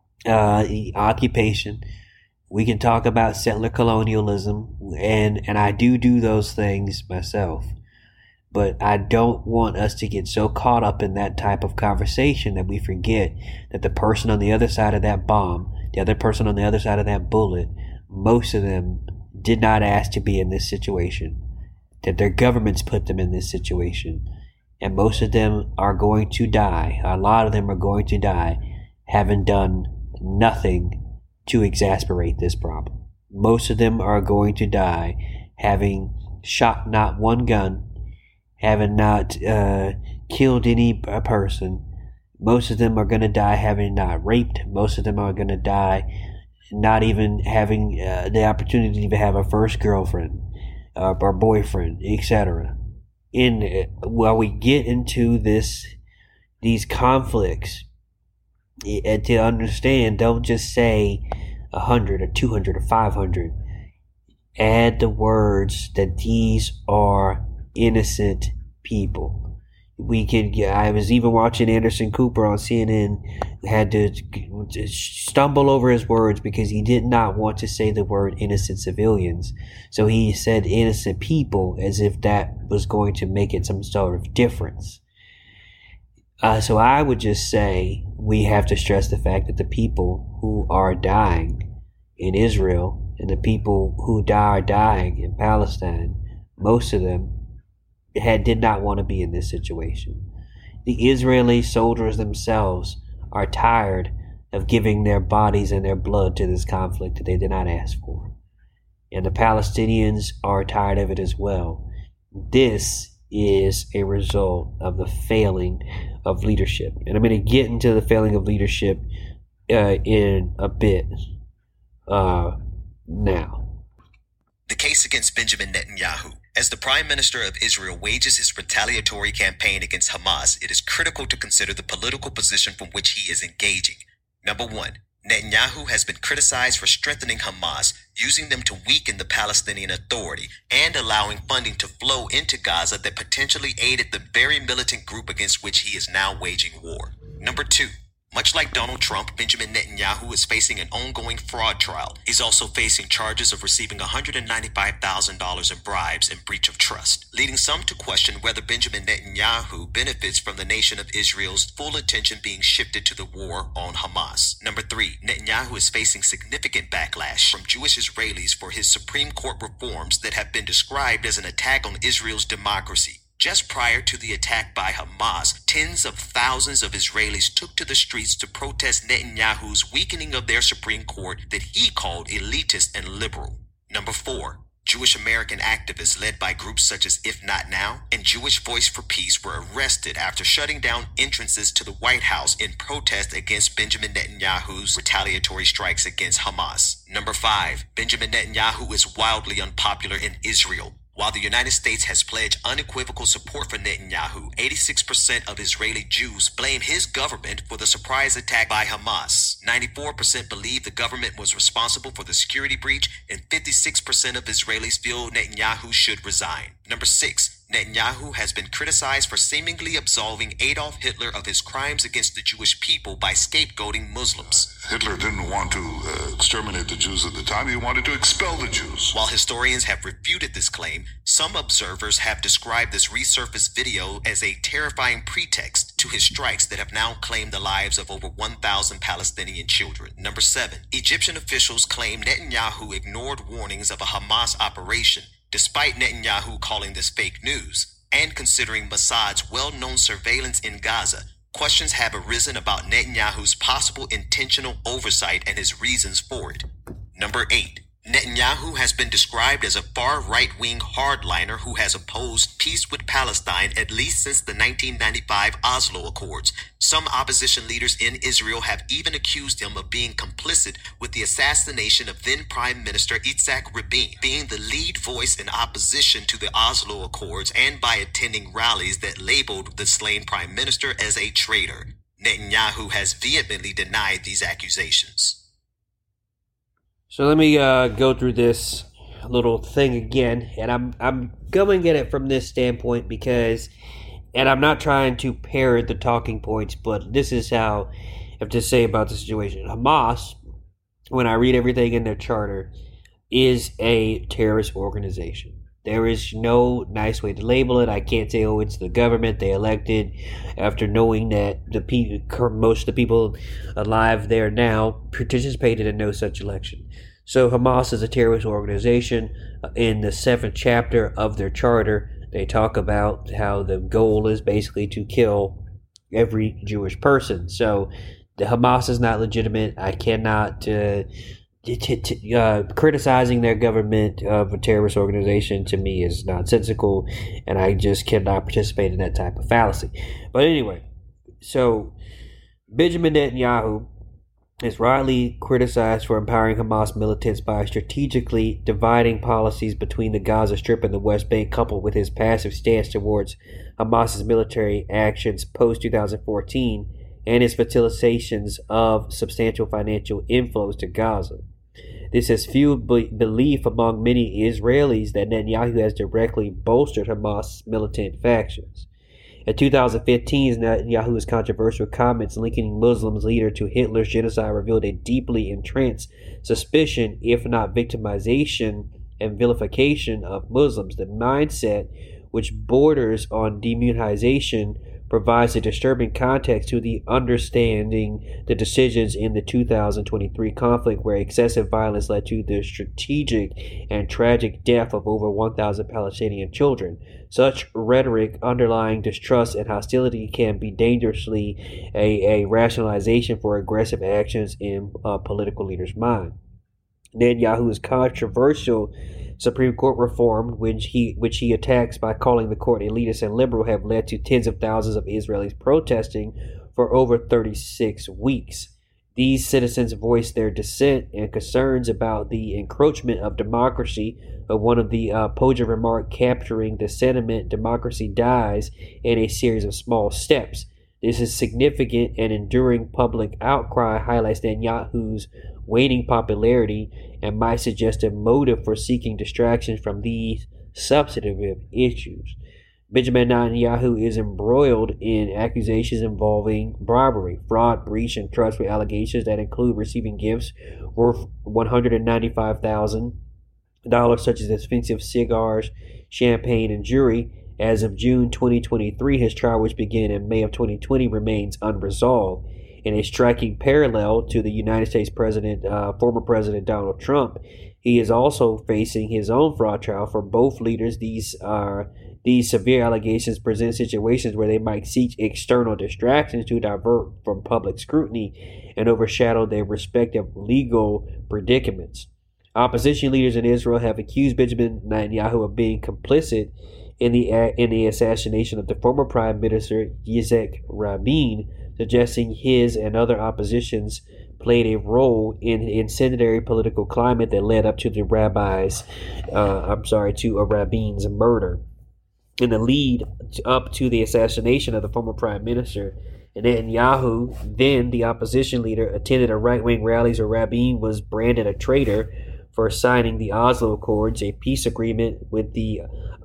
occupation. We can talk about settler colonialism, and I do those things myself. But I don't want us to get so caught up in that type of conversation that we forget that the person on the other side of that bomb, the other person on the other side of that bullet, most of them did not ask to be in this situation. That their governments put them in this situation. And most of them are going to die. A lot of them are going to die having done nothing to exasperate this problem. Most of them are going to die having shot not one gun, having not killed any person. Most of them are going to die having not raped. Most of them are going to die not even having the opportunity to have a first girlfriend or boyfriend, etc. While we get into these conflicts, and to understand, don't just say 100 or 200 or 500. Add the words that these are innocent people. I was even watching Anderson Cooper on CNN, had to stumble over his words because he did not want to say the word innocent civilians. So he said innocent people as if that was going to make it some sort of difference. So I would just say we have to stress the fact that the people who are dying in Israel and the people who are dying in Palestine, most of them did not want to be in this situation. The Israeli soldiers themselves are tired of giving their bodies and their blood to this conflict that they did not ask for. And the Palestinians are tired of it as well. This is a result of the failing of leadership. And I'm going to get into the failing of leadership in a bit now. The case against Benjamin Netanyahu. As the Prime Minister of Israel wages his retaliatory campaign against Hamas, it is critical to consider the political position from which he is engaging. Number one, Netanyahu has been criticized for strengthening Hamas, using them to weaken the Palestinian Authority, and allowing funding to flow into Gaza that potentially aided the very militant group against which he is now waging war. Number two, much like Donald Trump, Benjamin Netanyahu is facing an ongoing fraud trial. He's also facing charges of receiving $195,000 in bribes and breach of trust, leading some to question whether Benjamin Netanyahu benefits from the nation of Israel's full attention being shifted to the war on Hamas. Number three, Netanyahu is facing significant backlash from Jewish Israelis for his Supreme Court reforms that have been described as an attack on Israel's democracy. Just prior to the attack by Hamas, tens of thousands of Israelis took to the streets to protest Netanyahu's weakening of their Supreme Court that he called elitist and liberal. Number four, Jewish American activists led by groups such as If Not Now and Jewish Voice for Peace were arrested after shutting down entrances to the White House in protest against Benjamin Netanyahu's retaliatory strikes against Hamas. Number five, Benjamin Netanyahu is wildly unpopular in Israel. While the United States has pledged unequivocal support for Netanyahu, 86% of Israeli Jews blame his government for the surprise attack by Hamas. 94% believe the government was responsible for the security breach, and 56% of Israelis feel Netanyahu should resign. Number six, Netanyahu has been criticized for seemingly absolving Adolf Hitler of his crimes against the Jewish people by scapegoating Muslims. Hitler didn't want to exterminate the Jews at the time. He wanted to expel the Jews. While historians have refuted this claim, some observers have described this resurfaced video as a terrifying pretext to his strikes that have now claimed the lives of over 1,000 Palestinian children. Number seven, Egyptian officials claim Netanyahu ignored warnings of a Hamas operation, despite Netanyahu calling this fake news, and considering Mossad's well-known surveillance in Gaza. Questions have arisen about Netanyahu's possible intentional oversight and his reasons for it. Number eight, Netanyahu has been described as a far right-wing hardliner who has opposed peace with Palestine at least since the 1995 Oslo Accords. Some opposition leaders in Israel have even accused him of being complicit with the assassination of then Prime Minister Yitzhak Rabin, being the lead voice in opposition to the Oslo Accords and by attending rallies that labeled the slain Prime Minister as a traitor. Netanyahu has vehemently denied these accusations. So let me go through this little thing again, and I'm going at it from this standpoint because, and I'm not trying to parrot the talking points, but this is how I have to say about the situation. Hamas, when I read everything in their charter, is a terrorist organization. There is no nice way to label it. I can't say, oh, it's the government they elected, after knowing that most of the people alive there now participated in no such election. So Hamas is a terrorist organization. In the 7th chapter of their charter, they talk about how the goal is basically to kill every Jewish person. So the Hamas is not legitimate. I cannot criticizing their government of a terrorist organization to me is nonsensical, and I just cannot participate in that type of fallacy. But anyway, so Benjamin Netanyahu is rightly criticized for empowering Hamas militants by strategically dividing policies between the Gaza Strip and the West Bank, coupled with his passive stance towards Hamas's military actions post-2014 and his facilitations of substantial financial inflows to Gaza. This has fueled belief among many Israelis that Netanyahu has directly bolstered Hamas militant factions. In 2015, Netanyahu's controversial comments linking Muslims leader to Hitler's genocide revealed a deeply entrenched suspicion, if not victimization and vilification of Muslims. The mindset, which borders on demonization, provides a disturbing context to the understanding the decisions in the 2023 conflict, where excessive violence led to the strategic and tragic death of over 1,000 Palestinian children. Such rhetoric underlying distrust and hostility can be dangerously a rationalization for aggressive actions in political leaders' mind. Netanyahu's controversial Supreme Court reform, which he attacks by calling the court elitist and liberal, have led to tens of thousands of Israelis protesting for over 36 weeks. These citizens voiced their dissent and concerns about the encroachment of democracy. One of the Poja remarked, capturing the sentiment, democracy dies in a series of small steps. This is significant, and enduring public outcry highlights Netanyahu's waning popularity and might suggest a motive for seeking distractions from these substantive issues. Benjamin Netanyahu is embroiled in accusations involving bribery, fraud, breach, and trust, with allegations that include receiving gifts worth $195,000, such as expensive cigars, champagne, and jewelry. As of June 2023, his trial, which began in May of 2020, remains unresolved. In a striking parallel to the United States former President Donald Trump, he is also facing his own fraud trial. For both leaders, these severe allegations present situations where they might seek external distractions to divert from public scrutiny and overshadow their respective legal predicaments. Opposition leaders in Israel have accused Benjamin Netanyahu of being complicit in the assassination of the former Prime Minister Yitzhak Rabin, suggesting his and other oppositions played a role in the incendiary political climate that led up to Rabin's murder. In the lead up to the assassination of the former Prime Minister, Netanyahu, then the opposition leader, attended a right-wing rally where Rabin was branded a traitor for signing the Oslo Accords, a peace agreement with the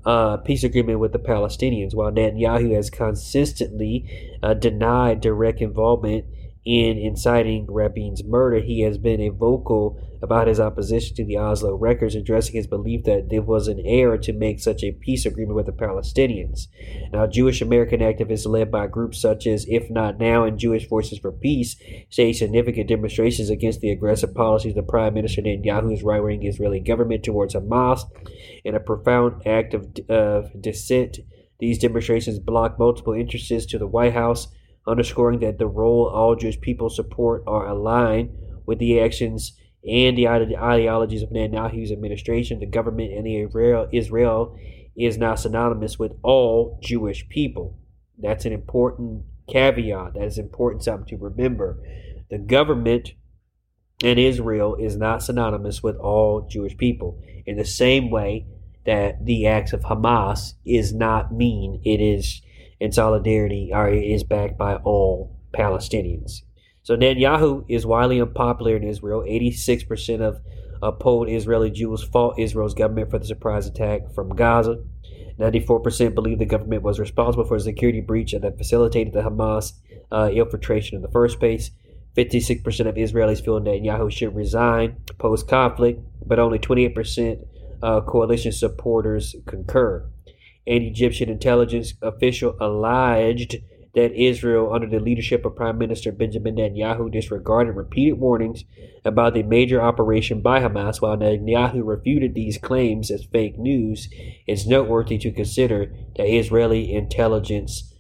Palestinians. While Netanyahu has consistently denied direct involvement in inciting Rabin's murder, he has been vocal about his opposition to the Oslo records, addressing his belief that there was an error to make such a peace agreement with the Palestinians. Now, Jewish American activists led by groups such as If Not Now and Jewish Voices for Peace staged significant demonstrations against the aggressive policies of Prime Minister Netanyahu's right-wing Israeli government towards Hamas. In a profound act of dissent, these demonstrations blocked multiple entrances to the White House, underscoring that the role all Jewish people support are aligned with the actions and the ideologies of Netanyahu's administration. The government and Israel is now synonymous with all Jewish people. That's an important caveat. That is important something to remember. The government and Israel is not synonymous with all Jewish people, in the same way that the acts of Hamas is not mean it is in solidarity or it is backed by all Palestinians. So Netanyahu is widely unpopular in Israel. 86% of polled Israeli Jews fault Israel's government for the surprise attack from Gaza. 94% believe the government was responsible for a security breach that facilitated the Hamas infiltration in the first place. 56% of Israelis feel Netanyahu should resign post-conflict, but only 28% coalition supporters concur. An Egyptian intelligence official alleged that Israel, under the leadership of Prime Minister Benjamin Netanyahu, disregarded repeated warnings about the major operation by Hamas. While Netanyahu refuted these claims as fake news, it's noteworthy to consider that Israeli intelligence,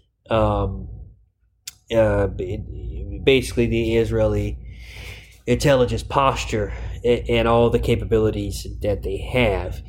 basically the Israeli intelligence posture and all the capabilities that they have,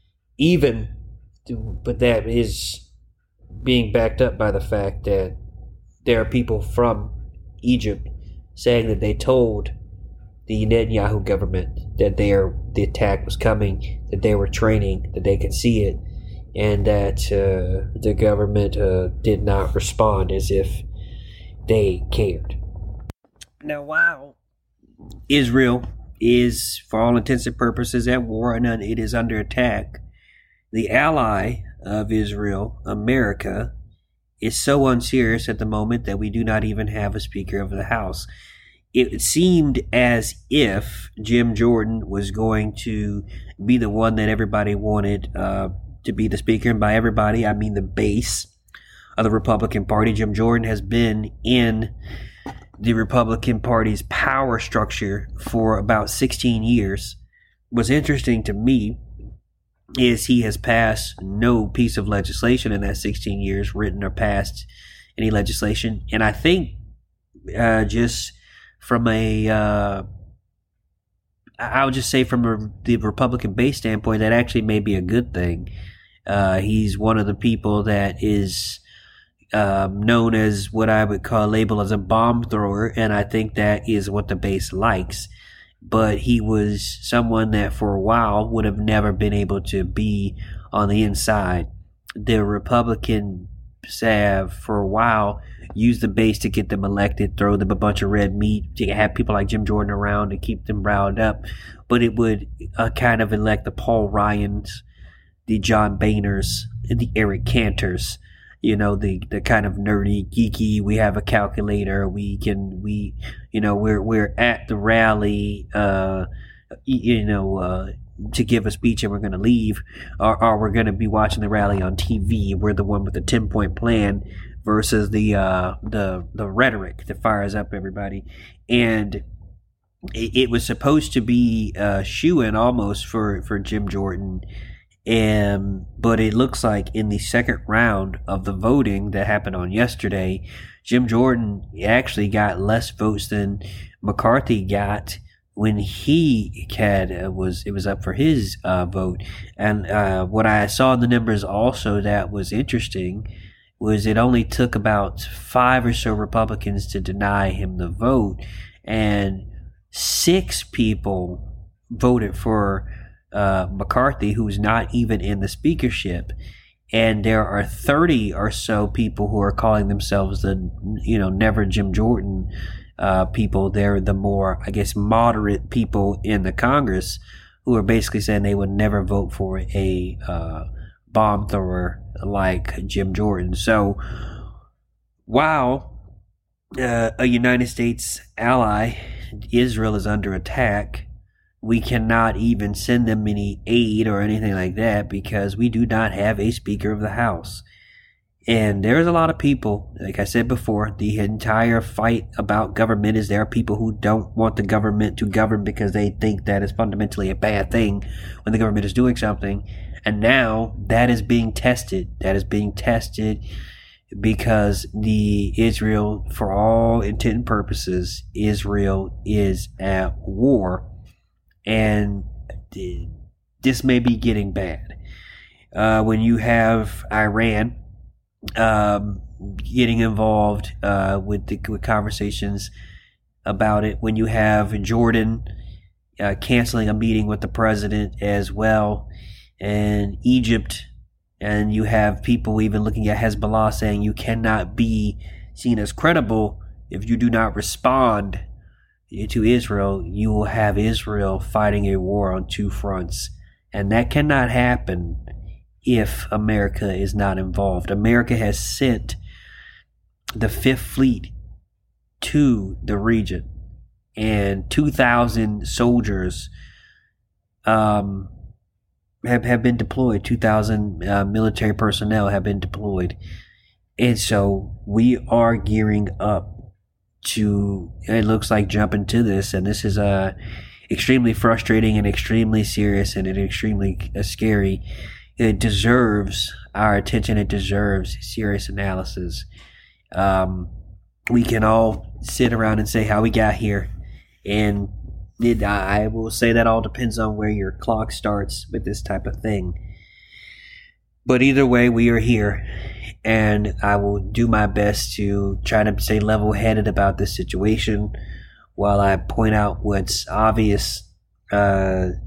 but that is being backed up by the fact that there are people from Egypt saying that they told the Netanyahu government that the attack was coming, that they were training, that they could see it, and that the government did not respond as if they cared. Now, while Israel is, for all intents and purposes, at war and it is under attack, the ally of Israel, America, is so unserious at the moment that we do not even have a Speaker of the House. It seemed as if Jim Jordan was going to be the one that everybody wanted to be the Speaker, and by everybody I mean the base of the Republican Party. Jim Jordan has been in the Republican Party's power structure for about 16 years. What's interesting to me is he has passed no piece of legislation in that 16 years, written or passed any legislation. And I think just from I'll just say from the Republican base standpoint, that actually may be a good thing. He's one of the people that is known as what I would call label as a bomb thrower, and I think that is what the base likes. But he was someone that for a while would have never been able to be on the inside. The Republicans have for a while used the base to get them elected, throw them a bunch of red meat, to have people like Jim Jordan around to keep them riled up. But it would kind of elect the Paul Ryans, the John Boehners, the Eric Cantors, the kind of nerdy, geeky, we have a calculator, we're at the rally, to give a speech and we're going to leave, or we're going to be watching the rally on TV. We're the one with the 10-point plan versus the rhetoric that fires up everybody. And it was supposed to be shoo-in almost for Jim Jordan. But it looks like in the second round of the voting that happened on yesterday, Jim Jordan actually got less votes than McCarthy got when he it was up for his vote. And what I saw in the numbers also that was interesting was it only took about 5 or so Republicans to deny him the vote, and 6 people voted for McCarthy, who's not even in the speakership, and there are 30 or so people who are calling themselves the never Jim Jordan people. They're the more, I guess, moderate people in the Congress who are basically saying they would never vote for a bomb thrower like Jim Jordan. So while a United States ally, Israel, is under attack, we cannot even send them any aid or anything like that because we do not have a Speaker of the House. And there's a lot of people, like I said before, the entire fight about government is there are people who don't want the government to govern because they think that is fundamentally a bad thing when the government is doing something. And now that is being tested. That is being tested because Israel, for all intent and purposes, Israel is at war. And this may be getting bad. When you have Iran getting involved with conversations about it, when you have Jordan canceling a meeting with the president as well, and Egypt, and you have people even looking at Hezbollah saying you cannot be seen as credible if you do not respond to Israel, you will have Israel fighting a war on 2 fronts. And that cannot happen if America is not involved. America has sent the 5th Fleet to the region, and 2,000 soldiers have been deployed. 2,000 military personnel have been deployed. And so we are gearing up to, it looks like, jump into this, and this is extremely frustrating and extremely serious and extremely scary. It deserves our attention. It deserves serious analysis. We can all sit around and say how we got here, and I will say that all depends on where your clock starts with this type of thing. But either way, we are here, and I will do my best to try to stay level-headed about this situation while I point out what's obvious, and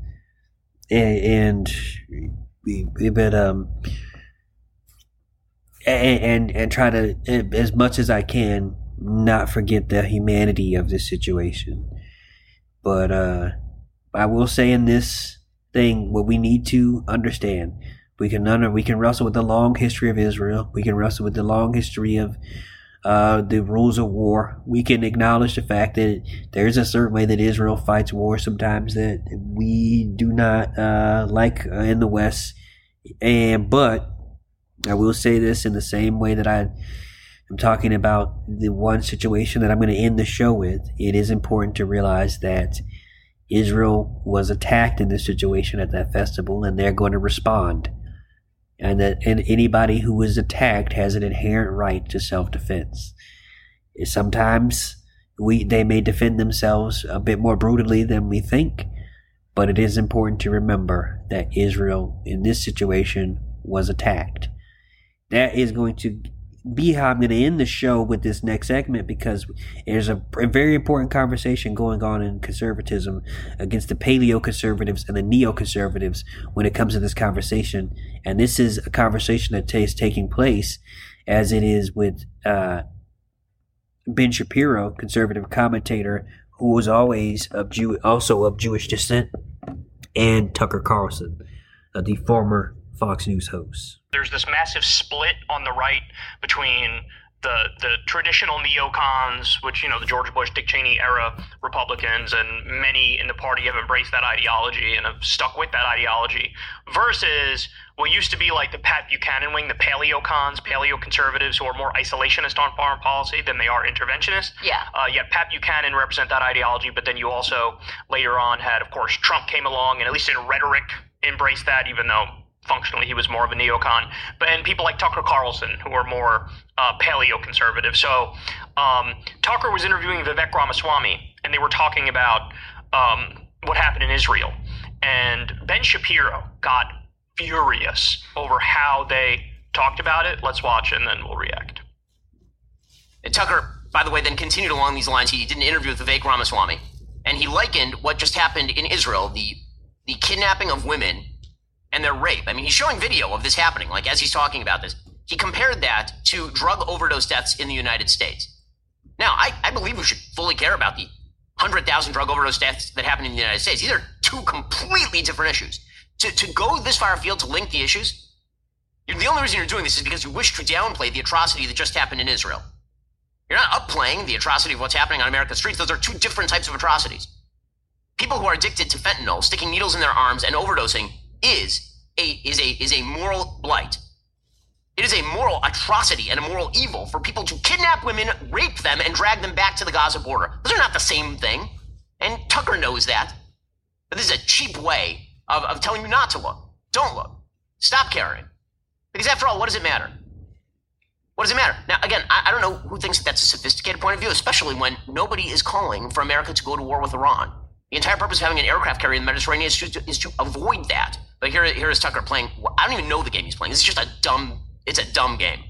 try to, as much as I can, not forget the humanity of this situation. But I will say in this thing, what we need to understand, we can wrestle with the long history of Israel. We can wrestle with the long history of the rules of war. We can acknowledge the fact that there's a certain way that Israel fights war sometimes that we do not like in the West. But I will say this in the same way that I'm talking about the one situation that I'm going to end the show with. It is important to realize that Israel was attacked in this situation at that festival, and they're going to respond. And anybody who is attacked has an inherent right to self-defense. Sometimes they may defend themselves a bit more brutally than we think, but it is important to remember that Israel, in this situation, was attacked. That is going to be how I'm going to end the show with this next segment, because there's a very important conversation going on in conservatism against the paleo-conservatives and the neo-conservatives when it comes to this conversation. And this is a conversation that is taking place as it is with Ben Shapiro, conservative commentator, who was always also of Jewish descent, and Tucker Carlson, the former Fox News host. There's this massive split on the right between the traditional neocons, which, the George Bush, Dick Cheney era Republicans, and many in the party have embraced that ideology and have stuck with that ideology, versus what used to be like the Pat Buchanan wing, the paleo-conservatives who are more isolationist on foreign policy than they are interventionist. Yeah. Yet Pat Buchanan represent that ideology, but then you also later on had, of course, Trump came along and at least in rhetoric embraced that, even though functionally he was more of a neocon, and people like Tucker Carlson, who are more paleo-conservative. So Tucker was interviewing Vivek Ramaswamy, and they were talking about what happened in Israel. And Ben Shapiro got furious over how they talked about it. Let's watch, and then we'll react. And Tucker, by the way, then continued along these lines. He did an interview with Vivek Ramaswamy, and he likened what just happened in Israel, the kidnapping of women and their rape. I mean, he's showing video of this happening, like as he's talking about this. He compared that to drug overdose deaths in the United States. Now, I believe we should fully care about the 100,000 drug overdose deaths that happen in the United States. These are two completely different issues. To go this far afield to link the issues, the only reason you're doing this is because you wish to downplay the atrocity that just happened in Israel. You're not upplaying the atrocity of what's happening on America's streets. Those are two different types of atrocities. People who are addicted to fentanyl, sticking needles in their arms and overdosing is a moral blight. It is a moral atrocity and a moral evil for people to kidnap women, rape them, and drag them back to the Gaza border. Those are not the same thing. And Tucker knows that. But this is a cheap way of telling you not to look. Don't look. Stop caring. Because after all, what does it matter? What does it matter? Now, again, I don't know who thinks that that's a sophisticated point of view, especially when nobody is calling for America to go to war with Iran. The entire purpose of having an aircraft carrier in the Mediterranean is to avoid that. But here is Tucker playing. I don't even know the game he's playing. This is just it's a dumb game.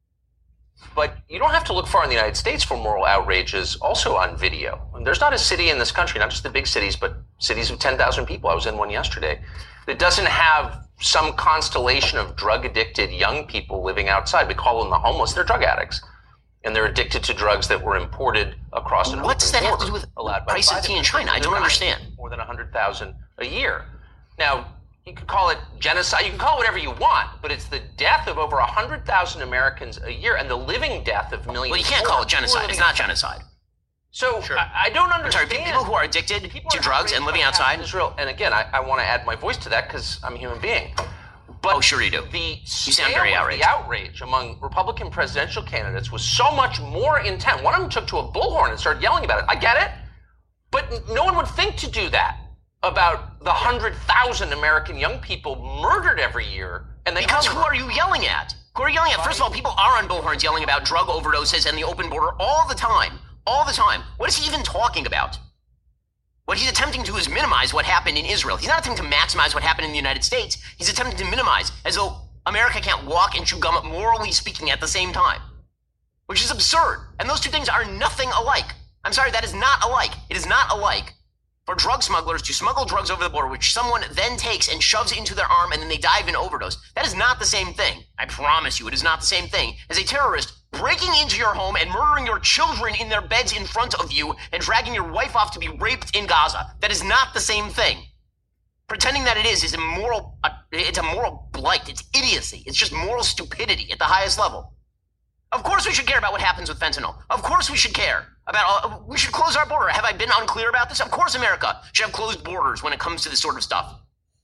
But you don't have to look far in the United States for moral outrages also on video. And there's not a city in this country, not just the big cities, but cities of 10,000 people. I was in one yesterday that doesn't have some constellation of drug-addicted young people living outside. We call them the homeless. They're drug addicts. And they're addicted to drugs that were imported across an open border. What does that have to do with the price of tea in China? I don't understand. More than 100,000 a year. Now, you can call it genocide. You can call it whatever you want, but it's the death of over 100,000 Americans a year and the living death of millions. Well, you can't call it genocide. It's not genocide. So sure. I don't understand. I'm sorry, people who are addicted to drugs and living outside Israel. And again, I want to add my voice to that because I'm a human being. But sure you do. You sound very outraged. The outrage among Republican presidential candidates was so much more intense. One of them took to a bullhorn and started yelling about it. I get it, but no one would think to do that about the 100,000 American young people murdered every year. And because who are you yelling at? Who are you yelling at? First of all, people are on bullhorns yelling about drug overdoses and the open border all the time. All the time. What is he even talking about? What he's attempting to is minimize what happened in Israel. He's not attempting to maximize what happened in the United States. He's attempting to minimize, as though America can't walk and chew gum, morally speaking, at the same time. Which is absurd. And those two things are nothing alike. I'm sorry, that is not alike. It is not alike for drug smugglers to smuggle drugs over the border, which someone then takes and shoves into their arm and then they die of an overdose. That is not the same thing. I promise you, it is not the same thing as a terrorist breaking into your home and murdering your children in their beds in front of you and dragging your wife off to be raped in Gaza. That is not the same thing. Pretending that it is a moral blight. It's idiocy. It's just moral stupidity at the highest level. Of course we should care about what happens with fentanyl. Of course we should care about, we should close our border. Have I been unclear about this? Of course America should have closed borders when it comes to this sort of stuff.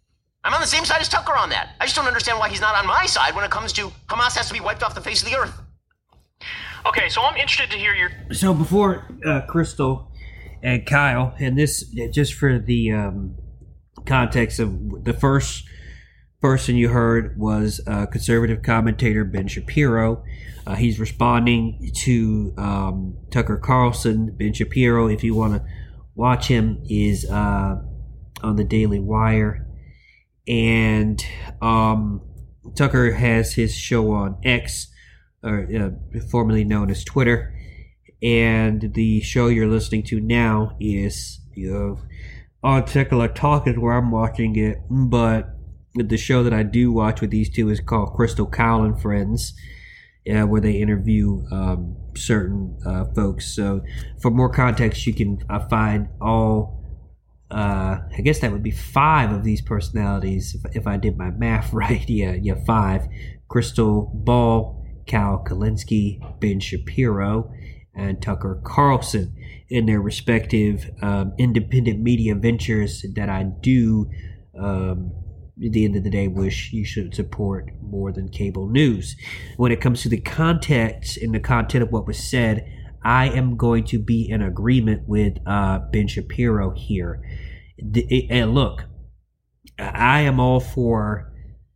I'm on the same side as Tucker on that. I just don't understand why he's not on my side when it comes to Hamas has to be wiped off the face of the earth. Okay, so I'm interested to hear your... So before Crystal and Kyle, and this just for the context of the first person you heard was conservative commentator Ben Shapiro. He's responding to Tucker Carlson. Ben Shapiro, if you want to watch him, is on the Daily Wire. And Tucker has his show on X, or formerly known as Twitter. And the show you're listening to now is on Secular Talk is where I'm watching it. But the show that I do watch with these two is called Crystal, Kyle and Friends, where they interview certain folks. So for more context, you can find all, I guess that would be 5 of these personalities if I did my math right. Yeah, 5. Crystal Ball, Kyle Kulinski, Ben Shapiro, and Tucker Carlson in their respective independent media ventures that I do, at the end of the day, wish you should support more than cable news. When it comes to the context and the content of what was said, I am going to be in agreement with Ben Shapiro here. And look, I am all for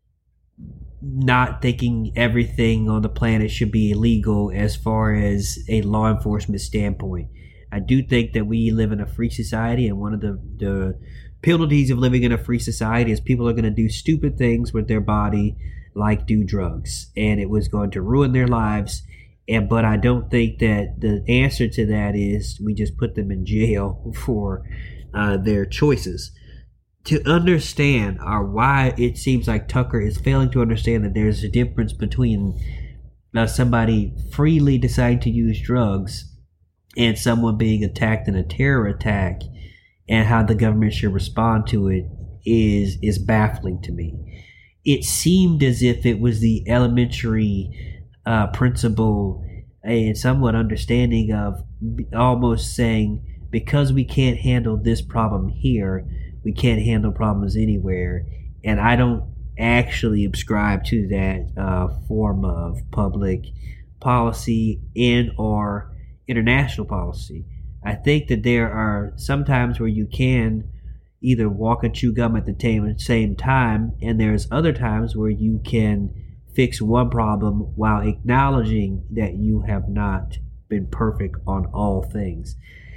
not thinking everything on the planet should be illegal as far as a law enforcement standpoint. I do think that we live in a free society, and one of the penalties of living in a free society is people are going to do stupid things with their body, like do drugs, and it was going to ruin their lives. But I don't think that the answer to that is we just put them in jail for their choices. To understand why it seems like Tucker is failing to understand that there's a difference between somebody freely deciding to use drugs and someone being attacked in a terror attack, and how the government should respond to it is baffling to me. It seemed as if it was the elementary principle and somewhat understanding of almost saying, because we can't handle this problem here, we can't handle problems anywhere. And I don't actually subscribe to that form of public policy and or international policy. I think that there are some times where you can either walk and chew gum at the same time, and there's other times where you can fix one problem while acknowledging that you have not been perfect on all things.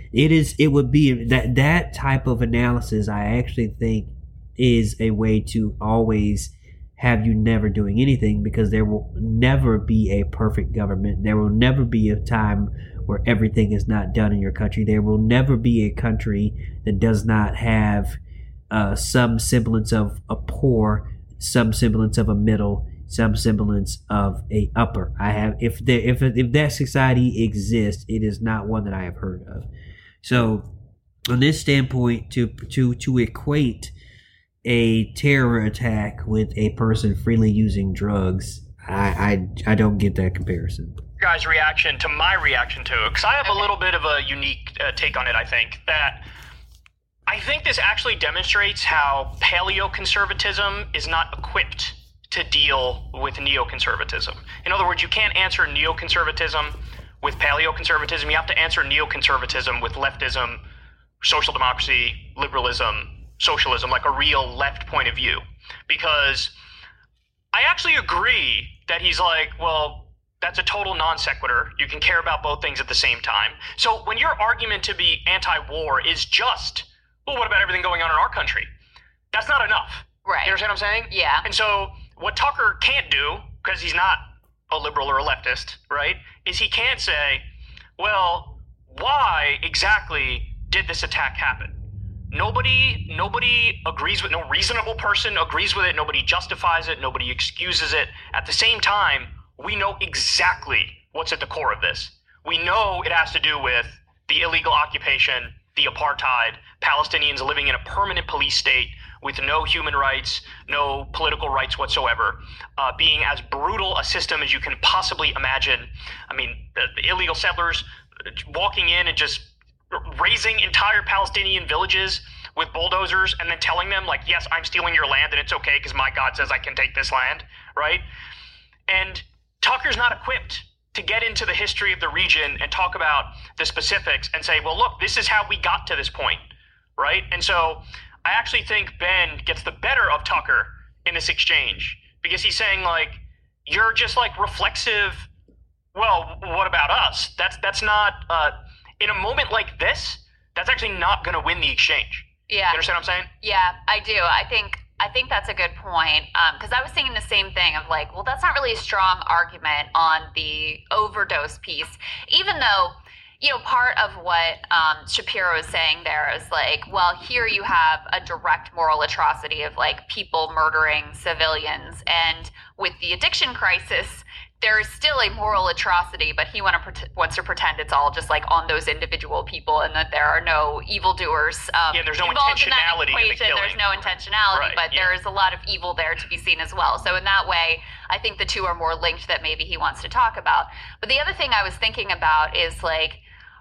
It would be that type of analysis, I actually think, is a way to always have you never doing anything, because there will never be a perfect government. There will never be a time where everything is not done in your country. There will never be a country that does not have some semblance of a poor, some semblance of a middle, some semblance of a upper. If that society exists, it is not one that I have heard of. So, on this standpoint, to equate a terror attack with a person freely using drugs, I don't get that comparison. Guys' reaction to my reaction to it, because I have a little bit of a unique take on it. I think this actually demonstrates how paleoconservatism is not equipped to deal with neoconservatism. In other words, you can't answer neoconservatism with paleoconservatism. You have to answer neoconservatism with leftism, social democracy, liberalism, socialism, like a real left point of view. Because I actually agree that he's like, well, that's a total non sequitur. You can care about both things at the same time. So when your argument to be anti-war is just, well, what about everything going on in our country? That's not enough. Right. You understand what I'm saying? Yeah. And so what Tucker can't do, because he's not a liberal or a leftist, right, is he can't say, well, why exactly did this attack happen? Nobody agrees with, no reasonable person agrees with it. Nobody justifies it. Nobody excuses it. At the same time, we know exactly what's at the core of this. We know it has to do with the illegal occupation, the apartheid, Palestinians living in a permanent police state with no human rights, no political rights whatsoever, being as brutal a system as you can possibly imagine. I mean, the illegal settlers walking in and just razing entire Palestinian villages with bulldozers and then telling them, like, yes, I'm stealing your land and it's okay because my God says I can take this land, right? And Tucker's not equipped to get into the history of the region and talk about the specifics and say, well, look, this is how we got to this point, right? And so I actually think Ben gets the better of Tucker in this exchange because he's saying, like, you're just, like, reflexive. Well, what about us? That's not, in a moment like this, that's actually not going to win the exchange. Yeah. You understand what I'm saying? Yeah, I do. I think that's a good point. Because I was thinking the same thing of like, well, that's not really a strong argument on the overdose piece, even though, you know, part of what Shapiro is saying there is like, well, here you have a direct moral atrocity of like people murdering civilians, and with the addiction crisis, there is still a moral atrocity, but he wants to pretend it's all just like on those individual people and that there are no evildoers there's no involved in that intentionality in the equation. killing. There's no intentionality, Right, but there is a lot of evil there to be seen as well. So in that way, I think the two are more linked that maybe he wants to talk about. But the other thing I was thinking about is like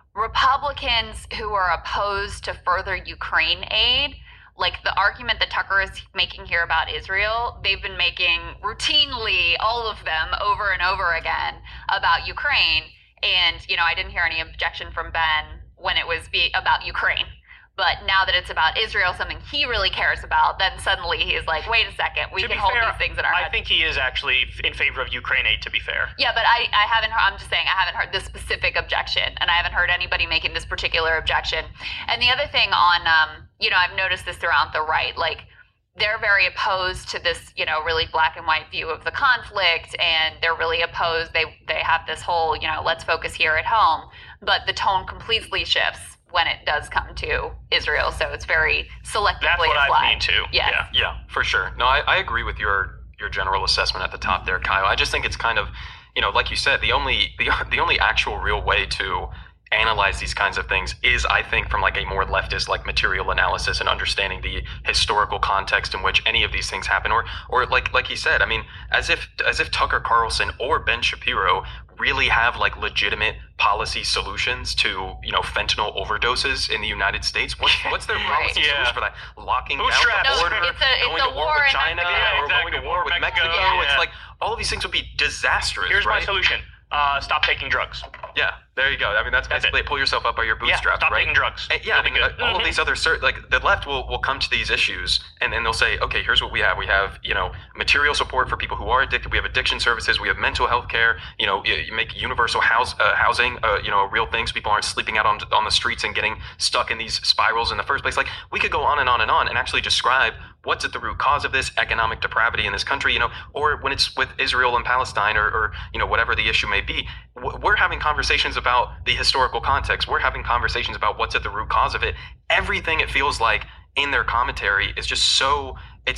Republicans who are opposed to further Ukraine aid. Like the argument that Tucker is making here about Israel, they've been making routinely, all of them, over and over again about Ukraine. And, you know, I didn't hear any objection from Ben when it was about Ukraine. But now that it's about Israel, something he really cares about, then suddenly he's like, wait a second, we can hold these things in our head. I think he is actually in favor of Ukraine aid, to be fair. Yeah, but I haven't heard, I'm just saying, I haven't heard this specific objection, and I haven't heard anybody making this particular objection. And the other thing on, you know, I've noticed this throughout the right, like, they're very opposed to this, you know, really black and white view of the conflict, and they're really opposed. They have this whole, you know, let's focus here at home, but the tone completely shifts when it does come to Israel, so it's very selectively That's what applied. I mean too. Yes. Yeah, for sure. No, I agree with your general assessment at the top there, Kyle. I just think it's kind of, you know, like you said, the only actual real way to analyze these kinds of things is, I think, from like a more leftist like material analysis and understanding the historical context in which any of these things happen, or like he said, I mean, as if Tucker Carlson or Ben Shapiro really have like legitimate policy solutions to, you know, fentanyl overdoses in the United States. What's their policy solution for that? Locking down the border, going to war with China, or going to war with Mexico. It's like all of these things would be disastrous. Here's right? my solution. Stop taking drugs. Yeah, there you go. I mean, that's basically pull yourself up by your bootstraps, stop right? taking drugs. And all of these other like the left will come to these issues and they'll say, okay, here's what we have. We have, you know, material support for people who are addicted. We have addiction services. We have mental health care. You know, you make universal housing, you know, a real thing, so people aren't sleeping out on the streets and getting stuck in these spirals in the first place. Like, we could go on and on and on and actually describe what's at the root cause of this economic depravity in this country, you know, or when it's with Israel and Palestine or you know, whatever the issue may be. We're having conversations about the historical context. We're having conversations about what's at the root cause of it. Everything, it feels like, in their commentary is just so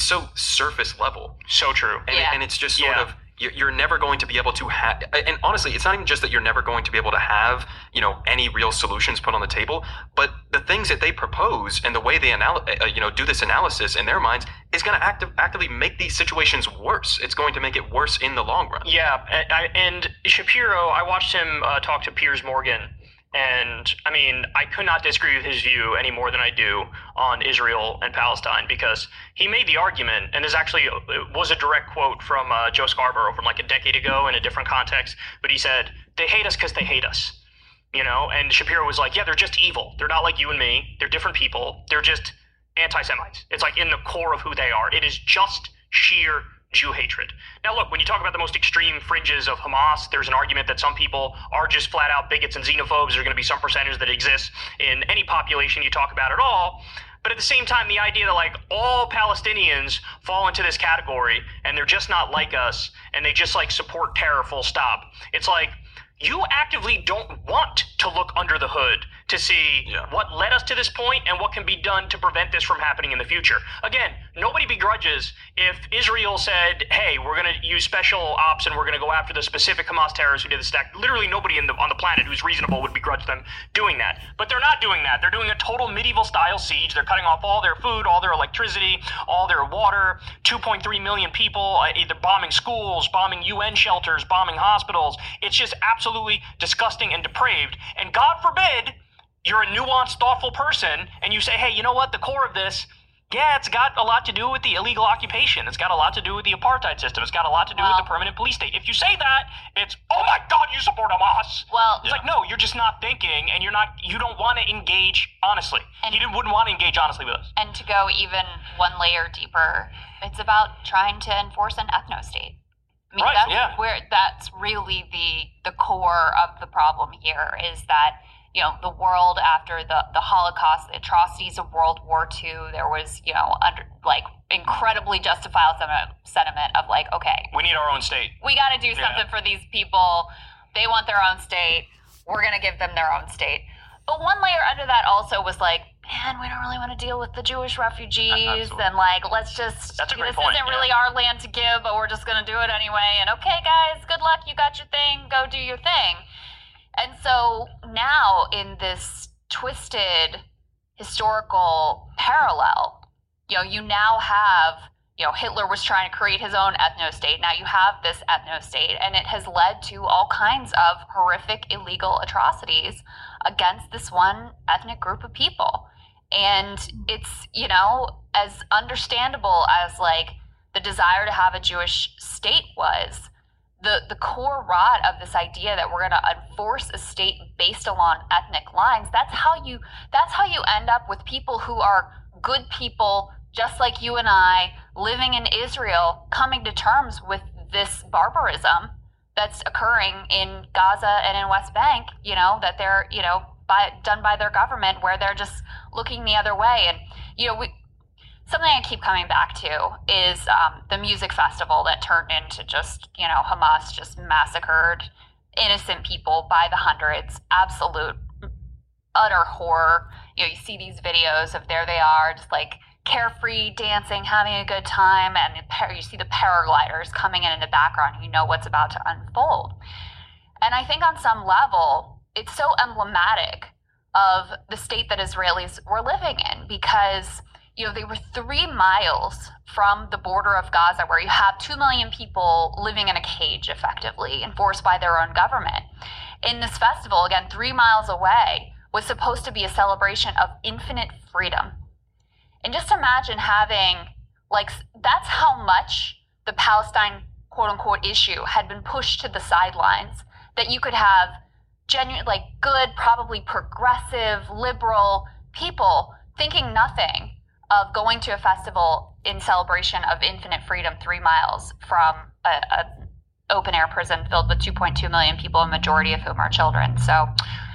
surface level. So true. And it's just sort of, you're never going to be able to have, and honestly, it's not even just that you're never going to be able to have, you know, any real solutions put on the table, but the things that they propose and the way they do this analysis in their minds is going to actively make these situations worse. It's going to make it worse in the long run. Yeah, and Shapiro, I watched him talk to Piers Morgan, and I mean, I could not disagree with his view any more than I do on Israel and Palestine, because he made the argument, and this actually was a direct quote from Joe Scarborough from like a decade ago in a different context, but he said, they hate us because they hate us, you know? And Shapiro was like, yeah, they're just evil. They're not like you and me. They're different people. They're just anti-Semites. It's like in the core of who they are. It is just sheer Jew hatred. Now look, when you talk about the most extreme fringes of Hamas, there's an argument that some people are just flat out bigots and xenophobes. There's going to be some percentage that exists in any population you talk about at all. But at the same time, the idea that like all Palestinians fall into this category and they're just not like us and they just like support terror full stop. It's like, you actively don't want to look under the hood to see what led us to this point and what can be done to prevent this from happening in the future. Again, nobody begrudges if Israel said, hey, we're going to use special ops and we're going to go after the specific Hamas terrorists who did this attack. Literally nobody on the planet who's reasonable would begrudge them doing that. But they're not doing that. They're doing a total medieval style siege. They're cutting off all their food, all their electricity, all their water. 2.3 million people, either bombing schools, bombing UN shelters, bombing hospitals. It's just absolutely disgusting and depraved. And God forbid you're a nuanced, thoughtful person, and you say, hey, you know what, the core of this, yeah, it's got a lot to do with the illegal occupation. It's got a lot to do with the apartheid system. It's got a lot to do with the permanent police state. If you say that, it's, oh my God, you support Hamas. Well, it's like, no, you're just not thinking, and you don't want to engage honestly. He wouldn't want to engage honestly with us. And to go even one layer deeper, it's about trying to enforce an ethno-state. I mean, that's really the core of the problem here is that, the world after the Holocaust, the atrocities of World War II, there was, incredibly justifiable sentiment of like, okay, we need our own state. We got to do something for these people. They want their own state. We're going to give them their own state. But one layer under that also was like, man, we don't really want to deal with the Jewish refugees. And let's just, this isn't really our land to give, but we're just going to do it anyway. And okay, guys, good luck. You got your thing. Go do your thing. And so now in this twisted historical parallel, you now have, Hitler was trying to create his own ethno-state. Now you have this ethno-state, and it has led to all kinds of horrific illegal atrocities against this one ethnic group of people. And it's, as understandable as the desire to have a Jewish state was, the core rot of this idea that we're going to enforce a state based along ethnic lines, that's how you end up with people who are good people just like you and I living in Israel, coming to terms with this barbarism that's occurring in Gaza and in West Bank, that they're, done by their government, where they're just looking the other way. And, something I keep coming back to is the music festival that turned into just, Hamas just massacred innocent people by the hundreds. Absolute, utter horror. You see these videos of there they are, just carefree dancing, having a good time, and you see the paragliders coming in the background. You know what's about to unfold. And I think on some level, it's so emblematic of the state that Israelis were living in, because they were 3 miles from the border of Gaza, where you have 2 million people living in a cage, effectively, enforced by their own government. In this festival, again, 3 miles away, was supposed to be a celebration of infinite freedom. And just imagine having, that's how much the Palestine, quote-unquote, issue had been pushed to the sidelines, that you could have genuine, good, probably progressive, liberal people thinking nothing of going to a festival in celebration of infinite freedom 3 miles from a open-air prison filled with 2.2 million people, a majority of whom are children. So,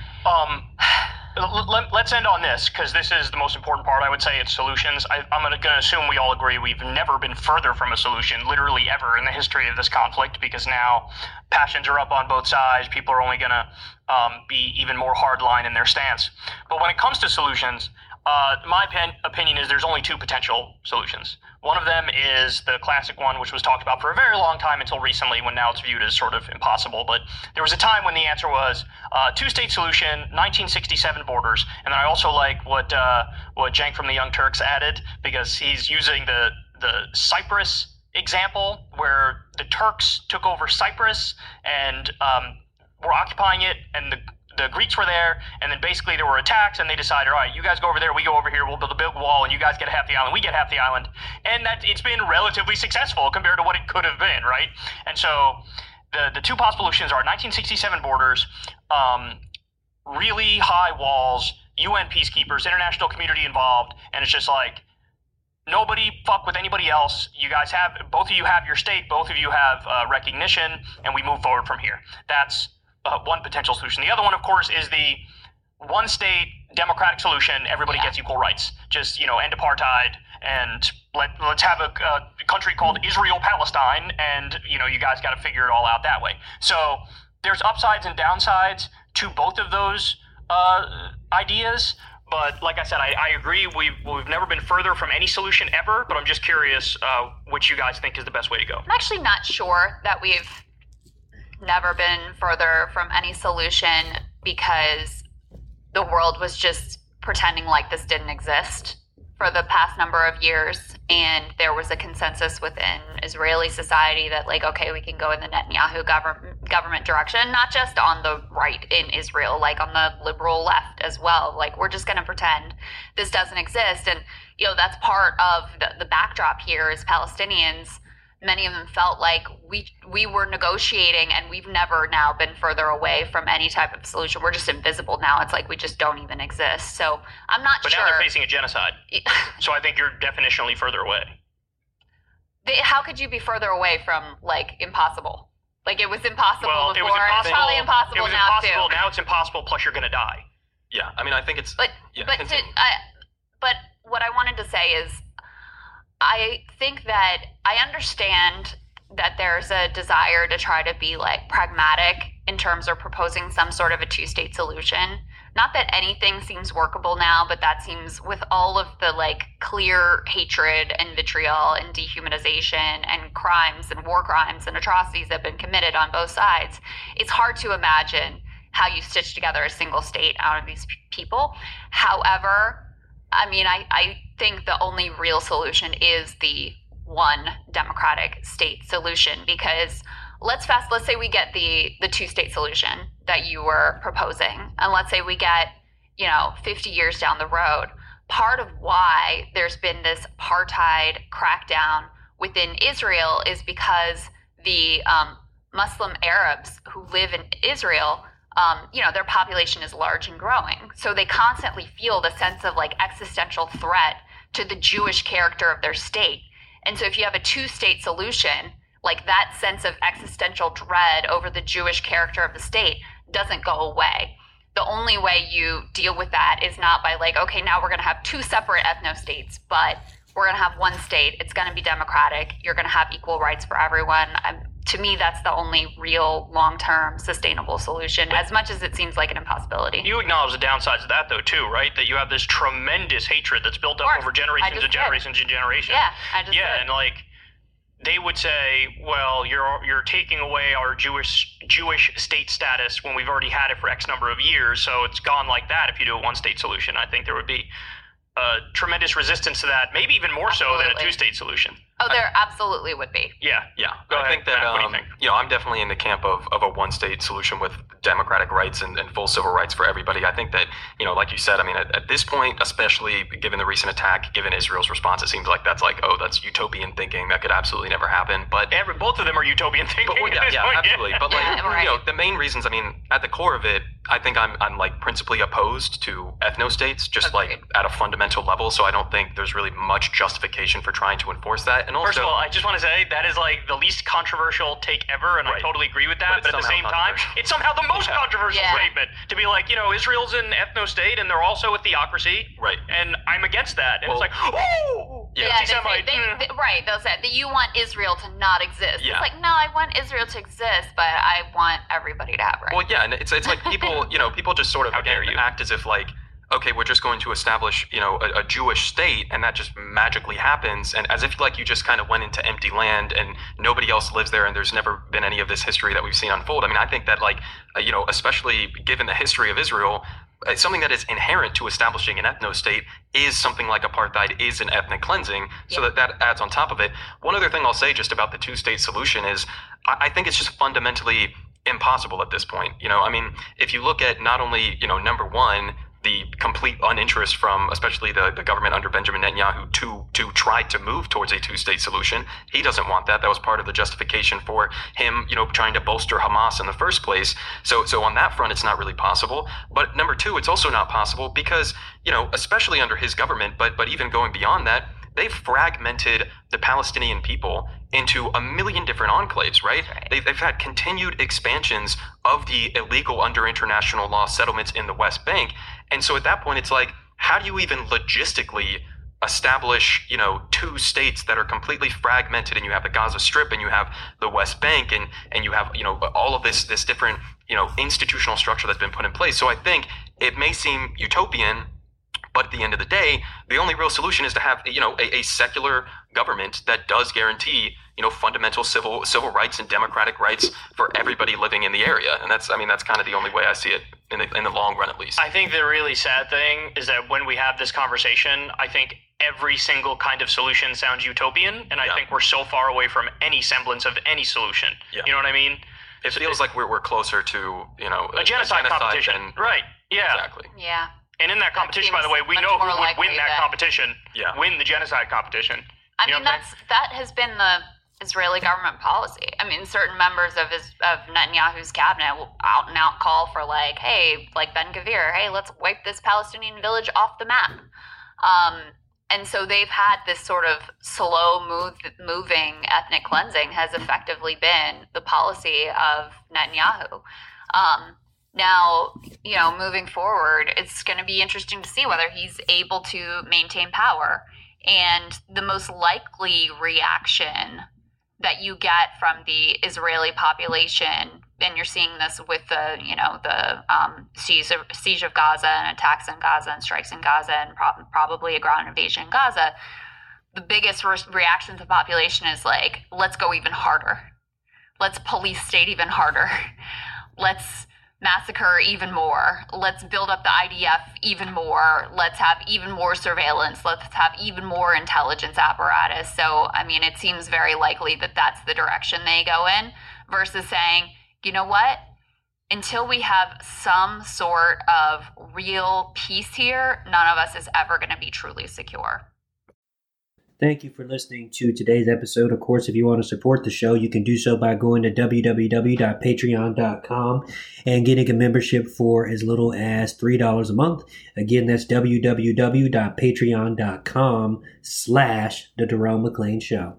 let's end on this, because this is the most important part. I would say it's solutions. I'm going to assume we all agree we've never been further from a solution, literally ever, in the history of this conflict, because now passions are up on both sides. People are only going to be even more hardline in their stance. But when it comes to solutions, my opinion is there's only 2 potential solutions. One of them is the classic one, which was talked about for a very long time until recently, when now it's viewed as sort of impossible. But there was a time when the answer was 2-state solution, 1967 borders. And then I also like what Cenk from the Young Turks added, because he's using the Cyprus example, where the Turks took over Cyprus and were occupying it, and the Greeks were there, and then basically there were attacks, and they decided, all right, you guys go over there, we go over here, we'll build a big wall, and you guys get half the island, we get half the island. And that it's been relatively successful compared to what it could have been, right? And so the 2 possible solutions are 1967 borders, really high walls, UN peacekeepers, international community involved, and it's just nobody fuck with anybody else. You guys both of you have your state, both of you have recognition, and we move forward from here. That's one potential solution. The other one, of course, is the one-state democratic solution. Everybody gets equal rights. Just, end apartheid, and let's have a country called Israel-Palestine, and, you guys got to figure it all out that way. So there's upsides and downsides to both of those ideas. But like I said, I agree. We've never been further from any solution ever, but I'm just curious which you guys think is the best way to go. I'm actually not sure that we've never been further from any solution, because the world was just pretending like this didn't exist for the past number of years, and there was a consensus within Israeli society that okay, we can go in the Netanyahu government direction, not just on the right in Israel, like on the liberal left as well. Like, we're just going to pretend this doesn't exist. And, that's part of the backdrop here is Palestinians. Many of them felt like we were negotiating, and we've never now been further away from any type of solution. We're just invisible now. It's like we just don't even exist. So I'm not sure. But now they're facing a genocide. So I think you're definitionally further away. How could you be further away from, like, impossible? Like, it was impossible before. It was impossible. It's probably impossible it was now, impossible. too. Now it's impossible, plus you're going to die. Yeah, I mean, I think it's... But what I wanted to say is, I think that I understand that there's a desire to try to be, like, pragmatic in terms of proposing some sort of a two-state solution. Not that anything seems workable now, but that seems, with all of the, like, clear hatred and vitriol and dehumanization and crimes and war crimes and atrocities that have been committed on both sides, it's hard to imagine how you stitch together a single state out of these people. However, I mean, I think the only real solution is the one democratic state solution, because let's say we get the two-state solution that you were proposing, and let's say we get 50 years down the road. Part of why there's been this apartheid crackdown within Israel is because the Muslim Arabs who live in Israel, their population is large and growing. So they constantly feel the sense of, like, existential threat to the Jewish character of their state. And so if you have a two-state solution, like, that sense of existential dread over the Jewish character of the state doesn't go away. The only way you deal with that is not by, like, okay, now we're going to have two separate ethno-states, but we're going to have one state. It's going to be democratic. You're going to have equal rights for everyone. To me, that's the only real long-term sustainable solution, as much as it seems like an impossibility. You acknowledge the downsides of that, though, too, right? That you have this tremendous hatred that's built up over generations and generations and generations. Yeah, I just did. And, like, they would say, well, you're taking away our Jewish state status when we've already had it for X number of years, so it's gone like that if you do a one-state solution. I think there would be tremendous resistance to that, maybe even more so than a two-state solution. Oh, there absolutely would be. Yeah. Go ahead. I think that, Matt, what do you think? I'm definitely in the camp of a one-state solution with democratic rights and full civil rights for everybody. I think that, like you said, I mean, at this point, especially given the recent attack, given Israel's response, it seems like that's utopian thinking. That could absolutely never happen. But both of them are utopian thinking. Absolutely. But, like, right. The main reasons, I mean, at the core of it, I think I'm like principally opposed to ethno-states, just like at a fundamental level. So I don't think there's really much justification for trying to enforce that. And also, first of all, I just want to say that is, like, the least controversial take ever, and I totally agree with that. But at the same time, it's somehow the most controversial statement to be like, Israel's an ethno-state and they're also a theocracy, right? And I'm against that. And it's like, oh, right? They'll say that you want Israel to not exist. Yeah. It's like, no, I want Israel to exist, but I want everybody to have rights. Well, yeah, and it's like people, people just sort of act as if, like, okay, we're just going to establish, a Jewish state, and that just magically happens, and as if, like, you just kind of went into empty land and nobody else lives there and there's never been any of this history that we've seen unfold. I mean, I think that, like, especially given the history of Israel, something that is inherent to establishing an ethno-state is something like apartheid is an ethnic cleansing, so that adds on top of it. One other thing I'll say just about the two-state solution is I think it's just fundamentally impossible at this point. I mean, if you look at not only, number one, the complete uninterest from especially the government under Benjamin Netanyahu to try to move towards a two-state solution. He doesn't want that. That was part of the justification for him, trying to bolster Hamas in the first place. So on that front, it's not really possible. But number two, it's also not possible because, especially under his government, but even going beyond that, they've fragmented the Palestinian people into a million different enclaves, right? They've had continued expansions of the illegal under international law settlements in the West Bank. And so at that point, it's like, how do you even logistically establish, two states that are completely fragmented, and you have the Gaza Strip and you have the West Bank and you have, all of this different, institutional structure that's been put in place. So I think it may seem utopian, but at the end of the day, the only real solution is to have, a secular government that does guarantee, fundamental civil rights and democratic rights for everybody living in the area. And that's kind of the only way I see it in the long run, at least. I think the really sad thing is that when we have this conversation, I think every single kind of solution sounds utopian, and I think we're so far away from any semblance of any solution. Yeah. You know what I mean? It feels like we're closer to, a genocide competition. Right. Yeah. Exactly. Yeah. And in that competition, by the way, we know who would win that competition. Yeah. Win the genocide competition. I mean, that has been the Israeli government policy. I mean, certain members of Netanyahu's cabinet will out and out call for hey, Ben-Gvir, hey, let's wipe this Palestinian village off the map. And so they've had this sort of moving ethnic cleansing has effectively been the policy of Netanyahu. Now, moving forward, it's going to be interesting to see whether he's able to maintain power. And the most likely reaction that you get from the Israeli population, and you're seeing this with the siege of Gaza and attacks in Gaza and strikes in Gaza and probably a ground invasion in Gaza, the biggest reaction to the population is let's go even harder. Let's police state even harder. Let's massacre even more. Let's build up the IDF even more. Let's have even more surveillance. Let's have even more intelligence apparatus. So, I mean, it seems very likely that that's the direction they go in versus saying, you know what? Until we have some sort of real peace here, none of us is ever going to be truly secure. Thank you for listening to today's episode. Of course, if you want to support the show, you can do so by going to www.patreon.com and getting a membership for as little as $3 a month. Again, that's www.patreon.com/The Jerome McClain Show.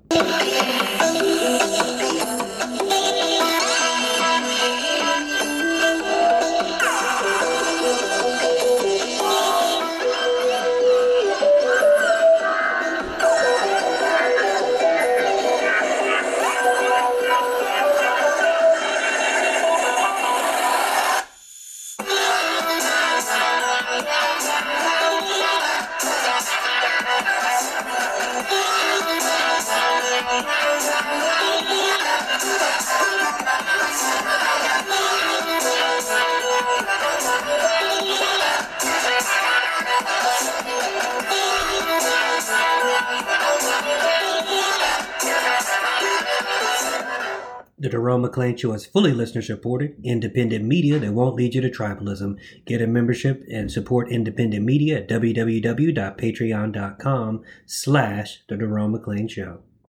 The Jerome McClain Show is fully listener-supported, independent media that won't lead you to tribalism. Get a membership and support independent media at www.patreon.com/The Jerome McClain Show.